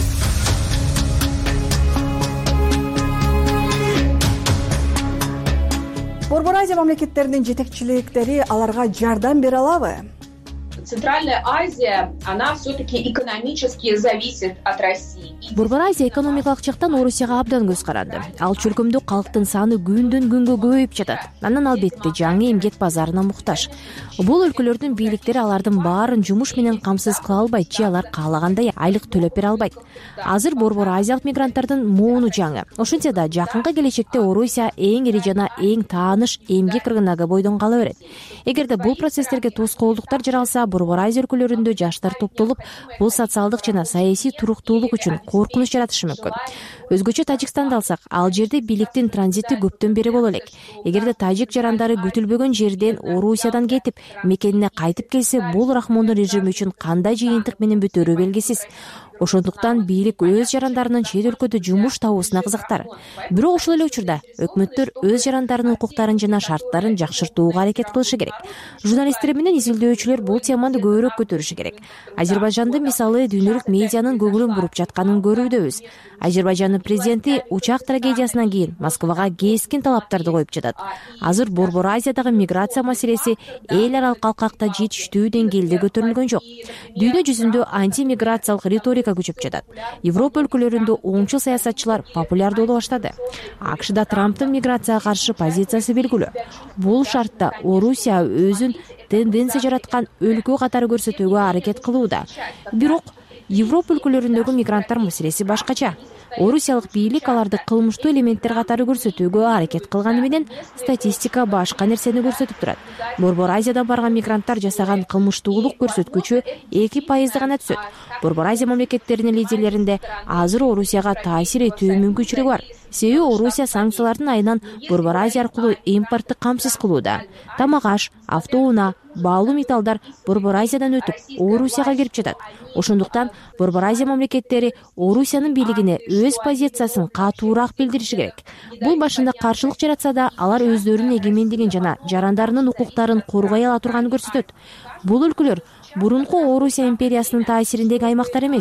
Speaker 5: Борбор Азия мамлекеттеринин жетекчиликтери аларга жардам бере алабы?
Speaker 12: Центральная Азия, она все-таки экономически зависит от России.
Speaker 25: Борбор Азия экономикалык жактан Орусияга абдан көз каранды. Ал чөлкөмдө калктын саны күндөн күнгө көбөйүп жатат. Анан албетте жаңы эмгек базарына муктаж. Бул өлкөлөрдүн бийликтери алардын баарын жумуш менен камсыз кыла албайт же алар каалагандай айлык төлөп бере албайт. Азыр борбор азиялык мигранттардын мууну жаңы. Ошентсе да жакынкы келечекте Орусия эң ири жана эң тааныш эмгек рыногу бойдон кала берет. Эгерде бул процесстерге тоскоолдуктар жаралса, борбор Азия өлкөлөрүндө жаштар топтолуп, бул социалдык жана саясий туруктуулук үчүн коркунуч жаратышы мүмкүн. Өзгөчө Тажикстанды алсак, ал жерде бийликтин транзити көптөн бери боло элек. Эгерде тажик жарандары күтүлбөгөн жерден Орусиядан кетип, мекенине кайтып келсе, бул Рахмондун режими үчүн кандай жыйынтык менен бүтөөрү белгисиз. Ошондуктан бийлик өз жарандарынын чет өлкөдө жумуш табуусуна кызыктар. Бирок ошол эле учурда өкмөттөр өз жарандарынын укуктарын жана шарттарын жакшыртууга аракет кылышы керек. Журналисттер менен изилдөөчүлөр бул теманы көбүрөөк көтөрүшү керек. Азербайжандын мисалы дүйнөлүк медианын көңүлүн буруп жатканын көрүүдөбүз. Азербайжандын президенти учак трагедиясынан кийин Москвага кескин талаптарды коюп жатат. Азыр Борбор Азиядагы миграция маселеси эл аралык алкакта жетиштүү деңгээлде көтөрүлгөн жок. Дүйнө жүзүндө антимиграциялык риторика күчөп жатат. Европа өлкөлөрүндө оңчул саясатчылар популярдуу боло баштады. АКШда Трамптын миграцияга каршы позициясы белгилүү. Бул шартта Орусия өзүн тенденция жараткан өлкө катары көрсөтүүгө аракет кылууда. Бирок Европа өлкөлөрүндөгү мигранттар маселеси башкача. Орусиялык бийлик аларды кылмыштуу элементтер катары көрсөтүүгө аракет кылганы менен статистика башка нерсени көрсөтүп турат. Борбор Азиядан барган мигранттар жасаган кылмыштуулук көрсөткүчү 2% гана түсөт. Борбор Азия мамлекеттеринин лидерлеринде азыр Орусияга таасир этүү мүмкүнчүлүгү бар. Себеби Орусия санкциялардын айынан Борбор Азия аркылуу импортты камсыз кылууда. Тамак-аш, автоунаа, баалуу металлдар Борбор Азиядан өтүп Орусияга кирип жатат. Ошондуктан Борбор Азия мамлекеттери Орусиянын бийлигине өз позициясын катуураак билдириши керек. Бул башында каршылык жаратса да, алар өздөрүнүн эгемендигин жана жарандарынын укуктарын коргой ала турганын көрсөтөт. Бул өлкөлөр мурунку Орусия империясынын таасириндеги аймактар эмес.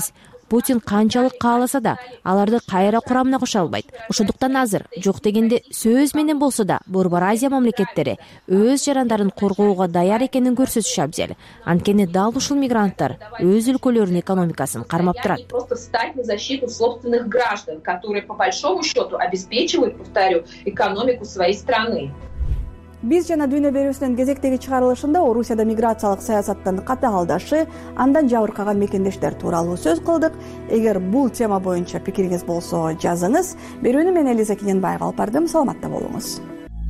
Speaker 25: Путин канчалык кааласа да аларды кайра курамына кошо албайт. Ошондуктан азыр жок дегенде сөз менен болсо да Борбор Азия мамлекеттери өз жарандарын коргоого даяр экенин көрсөтүшү абзел. Анткени дал ушул мигранттар өз өлкөлөрүнүн экономикасын кармап турат.
Speaker 12: Просто встать на защиту собственных граждан, которые по большому счету обеспечивают, повторю, экономику своей страны.
Speaker 5: Биз жана Дүйнө берүүсүнүн кезектеги чыгарылышында Орусияда миграциялык саясаттын катаалдашы, андан жабыркаган мекендештер тууралуу сөз кылдык. Эгер бул тема боюнча пикириңиз болсо жазыңыз. Берүүнү мен Элиза Кененбаева алып бардым. Саламатта болуңуз.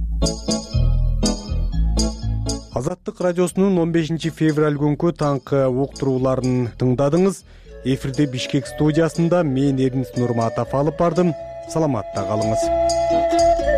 Speaker 1: Азаттык радиосунун 15 февраль күнкү таңкы уктурууларын тыңдадыңыз. Эфирде Бишкек студиясында мен Эрнис Нурматов алып бардым. Саламатта калыңыз.